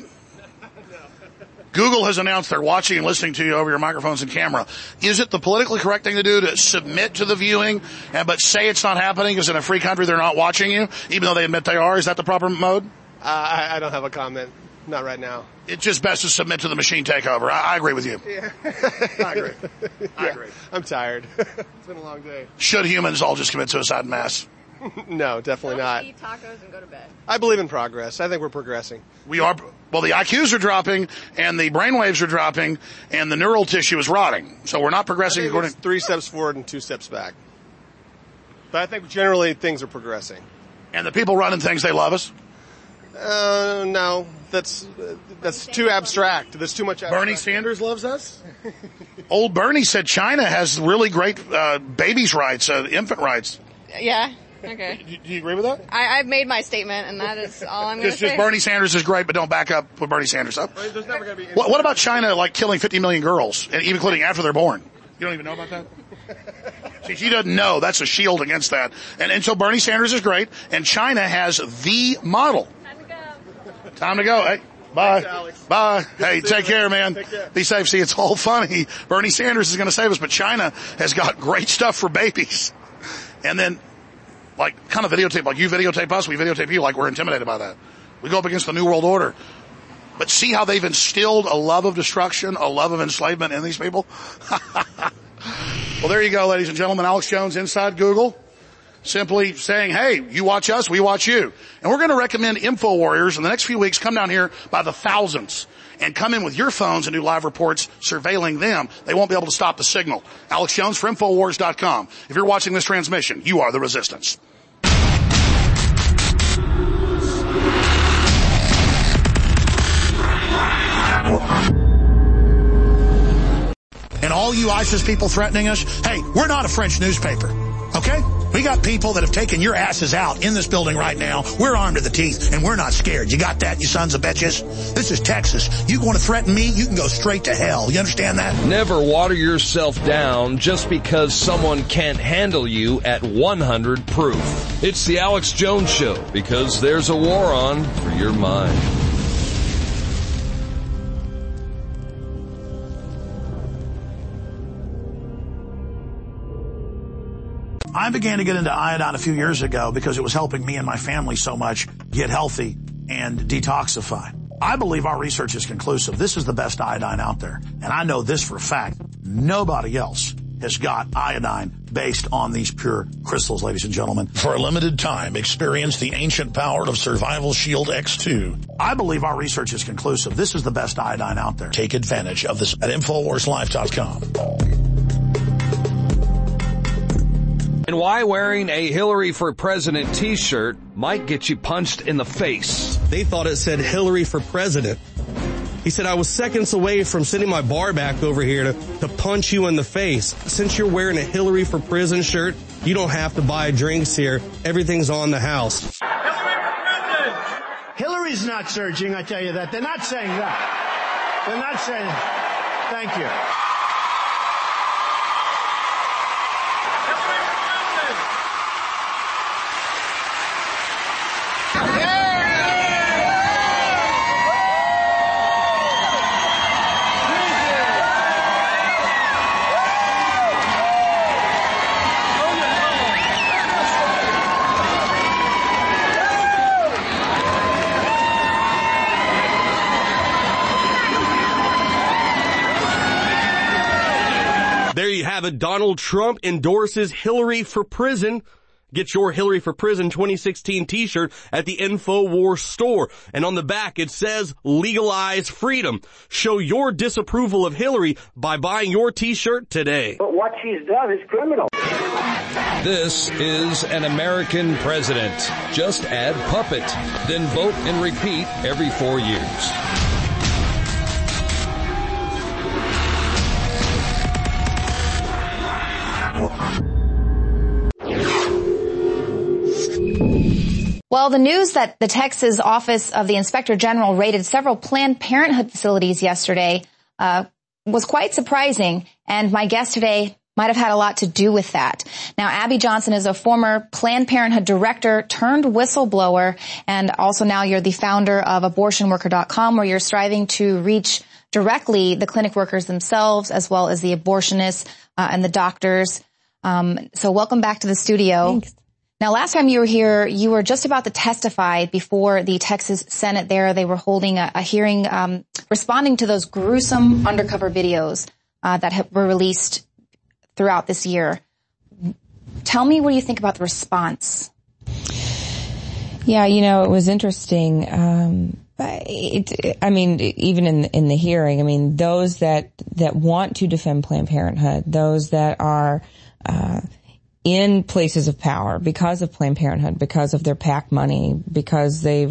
Google has announced they're watching and listening to you over your microphones and camera. Is it the politically correct thing to do to submit to the viewing, and but say it's not happening because in a free country they're not watching you, even though they admit they are? Is that the proper mode? Uh, I, I don't have a comment. Not right now. It's just best to submit to the machine takeover. I, I agree with you. Yeah. I agree. I Yeah, agree. I'm tired. It's been a long day. Should humans all just commit suicide en masse? No, definitely not. Eat tacos and go to bed. I believe in progress. I think we're progressing. We are, well, the I Qs are dropping, and the brainwaves are dropping, and the neural tissue is rotting. So we're not progressing I think according it's three steps forward and two steps back. But I think generally things are progressing. And the people running things, they love us? Uh, no, that's uh, that's too abstract. There's too much abstract. Bernie Sanders loves us? Old Bernie said China has really great uh, babies' rights, uh, infant rights. Yeah. Okay. Do, do you agree with that? I, I've made my statement, and that is all I'm going to Just, say. just Bernie Sanders is great, but don't back up with Bernie Sanders up. There's never going to be. What, what about China, like, killing fifty million girls, and even including after they're born? You don't even know about that? See, she doesn't know. That's a shield against that. And, and so Bernie Sanders is great, and China has the model. Time to go. Time to go. Hey, bye. Thanks, bye. Hey, take care, man. Take care. Be safe. See, it's all funny. Bernie Sanders is going to save us, but China has got great stuff for babies. And then, like, kind of videotape, like you videotape us, we videotape you, like we're intimidated by that. We go up against the New World Order. But see how they've instilled a love of destruction, a love of enslavement in these people? Well, there you go, ladies and gentlemen. Alex Jones inside Google, simply saying, hey, you watch us, we watch you. And we're going to recommend InfoWarriors in the next few weeks. Come down here by the thousands and come in with your phones and do live reports surveilling them. They won't be able to stop the signal. Alex Jones for Infowars dot com. If you're watching this transmission, you are the resistance. And all you ISIS people threatening us, hey, we're not a French newspaper, okay? We got people that have taken your asses out in this building right now. We're armed to the teeth, and we're not scared. You got that, you sons of bitches? This is Texas. You want to threaten me, you can go straight to hell. You understand that? Never water yourself down just because someone can't handle you at one hundred proof. It's the Alex Jones Show, because there's a war on for your mind. I began to get into iodine a few years ago because it was helping me and my family so much get healthy and detoxify. I believe our research is conclusive. This is the best iodine out there. And I know this for a fact. Nobody else has got iodine based on these pure crystals, ladies and gentlemen. For a limited time, experience the ancient power of Survival Shield X two. I believe our research is conclusive. This is the best iodine out there. Take advantage of this at Infowars Life dot com. And why wearing a Hillary for President t-shirt might get you punched in the face. They thought it said Hillary for President. He said, I was seconds away from sending my bar back over here to, to punch you in the face. Since you're wearing a Hillary for Prison shirt, you don't have to buy drinks here. Everything's on the house. Hillary's not surging, I tell you that. They're not saying that. They're not saying, thank you. There you have it. Donald Trump endorses Hillary for Prison. Get your Hillary for Prison twenty sixteen t-shirt at the InfoWars store. And on the back it says legalize freedom. Show your disapproval of Hillary by buying your t-shirt today. But what she's done is criminal. This is an American president. Just add puppet, then vote and repeat every four years. Well, the news that the Texas Office of the Inspector General raided several Planned Parenthood facilities yesterday uh, was quite surprising, and my guest today might have had a lot to do with that. Now, Abby Johnson is a former Planned Parenthood director turned whistleblower, and also now you're the founder of abortion worker dot com, where you're striving to reach directly the clinic workers themselves, as well as the abortionists uh, and the doctors. Um, so welcome back to the studio. Thanks. Now, last time you were here, you were just about to testify before the Texas Senate there. They were holding a, a hearing, um, responding to those gruesome undercover videos uh, that have, were released throughout this year. Tell me what you think about the response. Yeah, you know, it was interesting. Um, it, I mean, even in in the hearing, I mean, those that that want to defend Planned Parenthood, those that are uh in places of power because of Planned Parenthood, because of their PAC money, because they've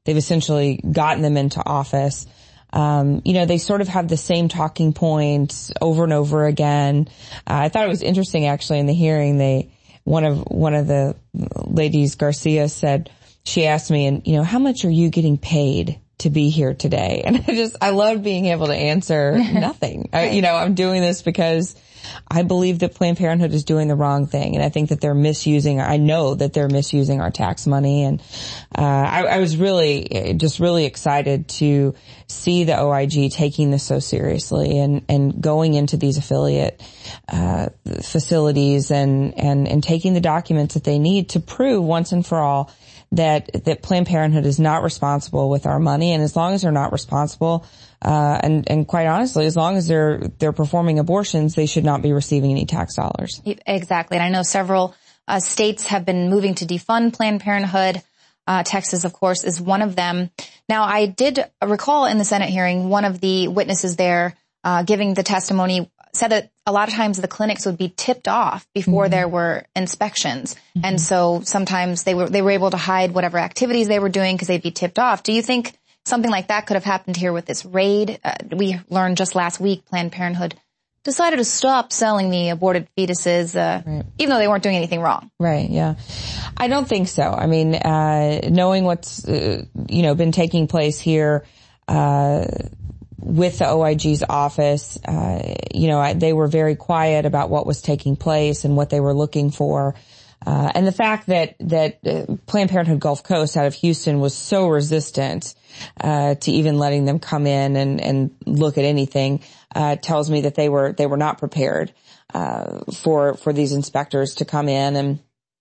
they've essentially gotten them into office. Um, you know, they sort of have the same talking points over and over again. Uh, I thought it was interesting actually in the hearing, they, one of, one of the ladies, Garcia, said, she asked me, and, you know, how much are you getting paid to be here today? And I just, I love being able to answer nothing. I, you know, I'm doing this because I believe that Planned Parenthood is doing the wrong thing, and I think that they're misusing, I know that they're misusing our tax money, and uh I, I was really, just really excited to see the O I G taking this so seriously and, and going into these affiliate uh facilities and, and, and taking the documents that they need to prove once and for all that, that Planned Parenthood is not responsible with our money, and as long as they're not responsible, Uh, and, and quite honestly, as long as they're, they're performing abortions, they should not be receiving any tax dollars. Exactly. And I know several, uh, states have been moving to defund Planned Parenthood. Uh, Texas, of course, is one of them. Now, I did recall in the Senate hearing, one of the witnesses there, uh, giving the testimony said that a lot of times the clinics would be tipped off before mm-hmm. there were inspections. Mm-hmm. And so sometimes they were, they were able to hide whatever activities they were doing because they'd be tipped off. Do you think something like that could have happened here with this raid? Uh, we learned just last week Planned Parenthood decided to stop selling the aborted fetuses, uh, right. even though they weren't doing anything wrong. Right, yeah. I don't think so. I mean, uh, knowing what's, uh, you know, been taking place here, uh, with the O I G's office, uh, you know, I, they were very quiet about what was taking place and what they were looking for. Uh, and the fact that, that uh, Planned Parenthood Gulf Coast out of Houston was so resistant, uh, to even letting them come in and, and look at anything, uh, tells me that they were, they were not prepared, uh, for, for these inspectors to come in. And,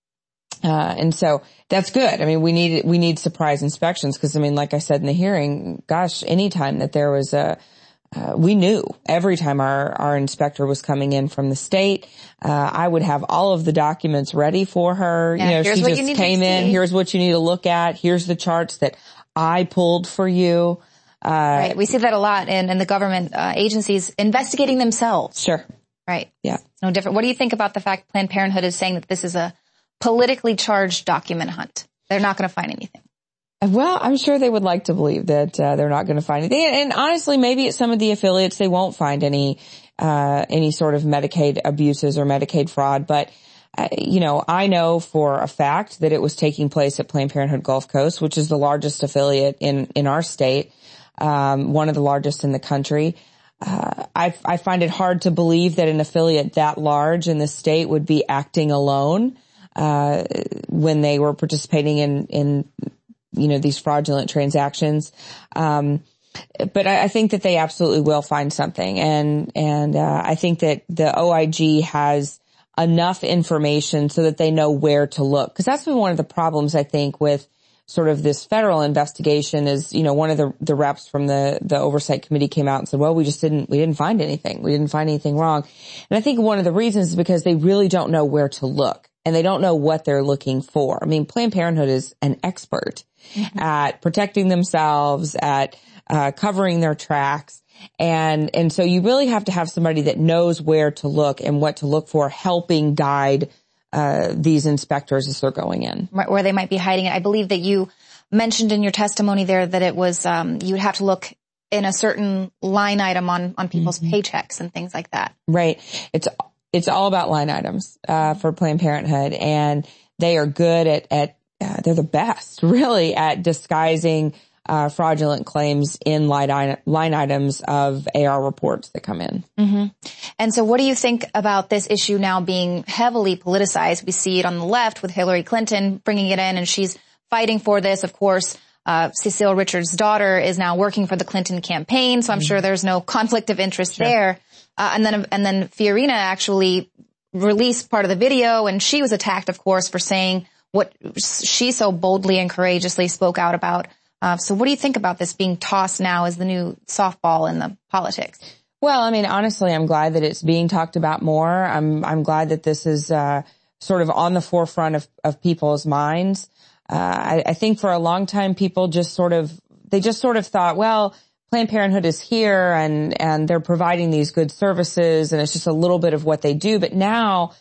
uh, and so that's good. I mean, we need, we need surprise inspections because, I mean, like I said in the hearing, gosh, anytime that there was a, Uh, we knew every time our, our inspector was coming in from the state, uh, I would have all of the documents ready for her. Yeah, you know, here's she what just you need came to in. see. Here's what you need to look at. Here's the charts that I pulled for you. Uh, right. We see that a lot in, in the government, uh, agencies investigating themselves. Sure. Right. Yeah. It's no different. What do you think about the fact Planned Parenthood is saying that this is a politically charged document hunt? They're not going to find anything. Well, I'm sure they would like to believe that uh, they're not going to find anything. And honestly, maybe at some of the affiliates, they won't find any, uh, any sort of Medicaid abuses or Medicaid fraud. But, uh, you know, I know for a fact that it was taking place at Planned Parenthood Gulf Coast, which is the largest affiliate in, in our state, um, one of the largest in the country. Uh, I, I find it hard to believe that an affiliate that large in the state would be acting alone, uh, when they were participating in, in, you know, these fraudulent transactions. Um, but I, I think that they absolutely will find something. And, and, uh, I think that the O I G has enough information so that they know where to look. Cause that's been one of the problems, I think, with sort of this federal investigation is, you know, one of the, the reps from the, the oversight committee came out and said, well, we just didn't, we didn't find anything. We didn't find anything wrong. And I think one of the reasons is because they really don't know where to look and they don't know what they're looking for. I mean, Planned Parenthood is an expert mm-hmm. at protecting themselves, at, uh, covering their tracks. And, and so you really have to have somebody that knows where to look and what to look for, helping guide uh, these inspectors as they're going in. Right, where they might be hiding it. I believe that you mentioned in your testimony there that it was, um, you would have to look in a certain line item on, on people's mm-hmm. paychecks and things like that. Right. It's, it's all about line items, uh, for Planned Parenthood, and they are good at, at, uh, they're the best really at disguising Uh, fraudulent claims in line, line items of A R reports that come in. Mm-hmm. And so what do you think about this issue now being heavily politicized? We see it on the left with Hillary Clinton bringing it in, and she's fighting for this. Of course, uh, Cecile Richards' daughter is now working for the Clinton campaign, so I'm mm-hmm. sure there's no conflict of interest sure. there. Uh, and then, and then Fiorina actually released part of the video, and she was attacked, of course, for saying what she so boldly and courageously spoke out about. Uh, so what do you think about this being tossed now as the new softball in the politics? Well, I mean, honestly, I'm glad that it's being talked about more. I'm, I'm glad that this is, uh, sort of on the forefront of, of people's minds. Uh, I, I think for a long time, people just sort of, they just sort of thought, well, Planned Parenthood is here and, and they're providing these good services and it's just a little bit of what they do. But now,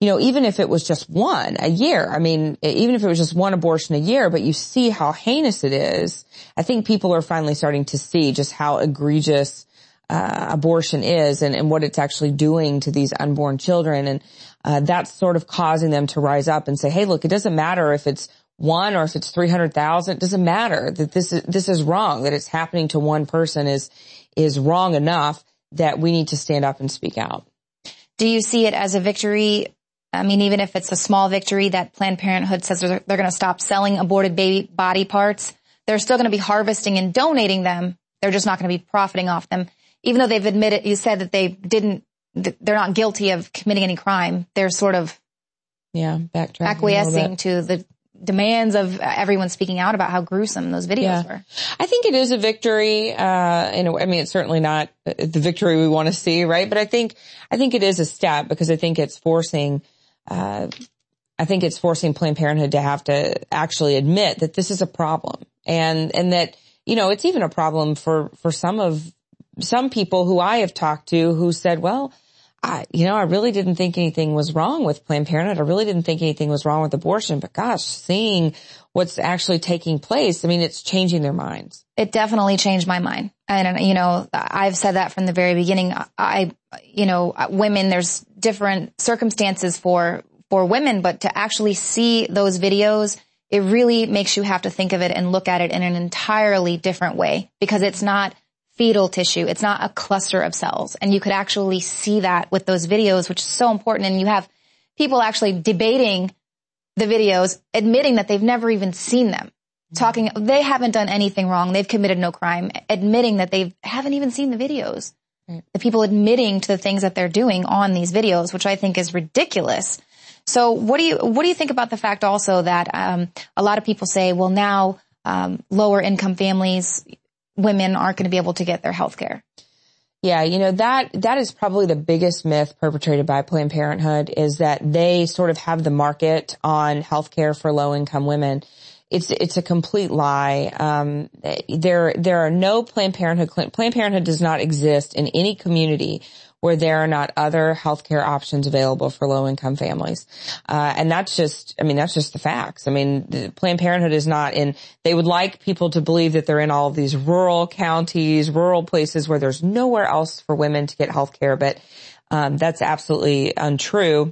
you know, even if it was just one a year, I mean, even if it was just one abortion a year, but you see how heinous it is. I think people are finally starting to see just how egregious uh, abortion is and, and what it's actually doing to these unborn children. And uh, that's sort of causing them to rise up and say, hey, look, it doesn't matter if it's one or if it's three hundred thousand. It doesn't matter that this is, this is wrong, that it's happening to one person is, is wrong enough that we need to stand up and speak out. Do you see it as a victory? I mean, even if it's a small victory that Planned Parenthood says they're, they're going to stop selling aborted baby body parts, they're still going to be harvesting and donating them. They're just not going to be profiting off them. Even though they've admitted, you said that they didn't, they're not guilty of committing any crime. They're sort of yeah, backtracking acquiescing to the demands of everyone speaking out about how gruesome those videos yeah. were. I think it is a victory. Uh, in a way. I mean, it's certainly not the victory we want to see, right? But I think, I think it is a step because I think it's forcing, uh, I think it's forcing Planned Parenthood to have to actually admit that this is a problem and, and that, you know, it's even a problem for, for some of, some people who I have talked to who said, well, I, you know, I really didn't think anything was wrong with Planned Parenthood. I really didn't think anything was wrong with abortion. But gosh, seeing what's actually taking place, I mean, it's changing their minds. It definitely changed my mind. And, you know, I've said that from the very beginning. I, you know, women, there's different circumstances for, for women, but to actually see those videos, it really makes you have to think of it and look at it in an entirely different way because it's not fetal tissue. It's not a cluster of cells. And you could actually see that with those videos, which is so important. And you have people actually debating the videos, admitting that they've never even seen them, talking, they haven't done anything wrong. They've committed no crime, admitting that they haven't even seen the videos. Right. The people admitting to the things that they're doing on these videos, which I think is ridiculous. So what do you, what do you think about the fact also that, um, a lot of people say, well, now, um, lower income families, women aren't going to be able to get their health care. Yeah, you know, that, that is probably the biggest myth perpetrated by Planned Parenthood is that they sort of have the market on health care for low income women. It's, it's a complete lie. Um, there, there are no Planned Parenthood, Planned Parenthood does not exist in any community where there are not other healthcare options available for low-income families. Uh, and that's just, I mean, that's just the facts. I mean, the Planned Parenthood is not in, they would like people to believe that they're in all of these rural counties, rural places where there's nowhere else for women to get healthcare, but, um, that's absolutely untrue.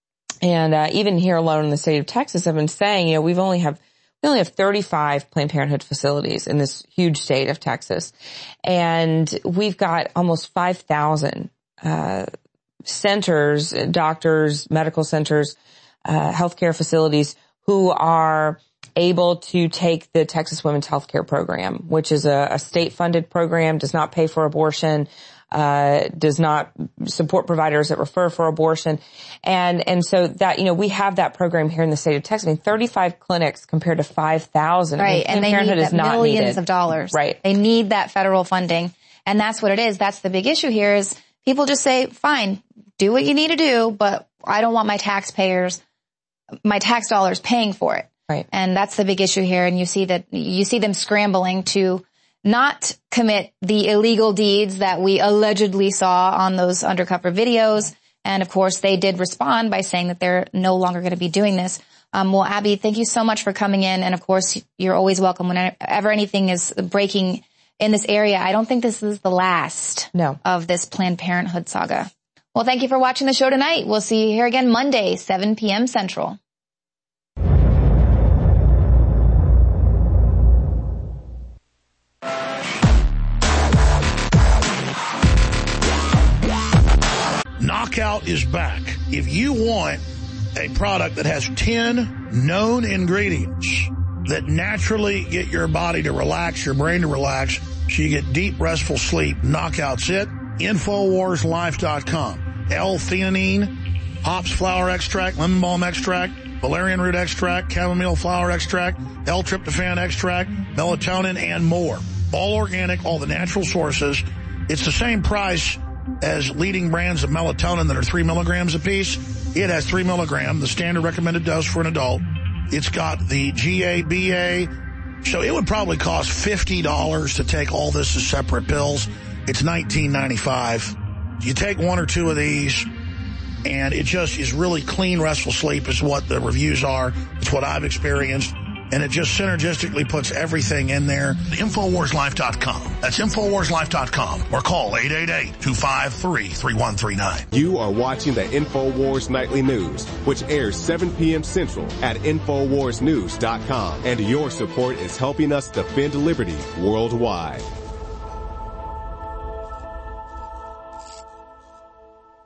And, uh, even here alone in the state of Texas, I've been saying, you know, we've only have, we only have thirty-five Planned Parenthood facilities in this huge state of Texas. And we've got almost five thousand uh, centers, doctors, medical centers, uh, healthcare facilities who are able to take the Texas Women's Healthcare Program, which is a, a state-funded program, does not pay for abortion, uh, does not support providers that refer for abortion. And, and so that, you know, we have that program here in the state of Texas. I mean, thirty-five clinics compared to five thousand. Right. I mean, and they Parenthood need is that not millions needed. of dollars. Right. They need that federal funding. And that's what it is. That's the big issue here is people just say, fine, do what you need to do, but I don't want my taxpayers, my tax dollars paying for it. Right. And that's the big issue here. And you see that, you see them scrambling to not commit the illegal deeds that we allegedly saw on those undercover videos. And of course, they did respond by saying that they're no longer going to be doing this. Um, well, Abby, thank you so much for coming in. And of course, you're always welcome whenever anything is breaking in this area. I don't think this is the last no. of this Planned Parenthood saga. Well, thank you for watching the show tonight. We'll see you here again Monday, seven p.m. Central. Knockout is back. If you want a product that has ten known ingredients that naturally get your body to relax, your brain to relax, so you get deep, restful sleep, Knockout's it. Infowars Life dot com. L-theanine, hops flower extract, lemon balm extract, valerian root extract, chamomile flower extract, L-tryptophan extract, melatonin, and more. All organic, all the natural sources. It's the same price as leading brands of melatonin that are three milligrams a piece. It has three milligrams, the standard recommended dose for an adult. It's got the G A B A. So it would probably cost fifty dollars to take all this as separate pills. It's nineteen ninety-five. You take one or two of these, And it just is really clean, restful sleep is what the reviews are. It's what I've experienced. And it just synergistically puts everything in there. Infowars Life dot com. That's Infowars Life dot com. Or call eight eight eight, two five three, three one three nine. You are watching the Infowars Nightly News, which airs seven p.m. Central at Infowars News dot com. And your support is helping us defend liberty worldwide.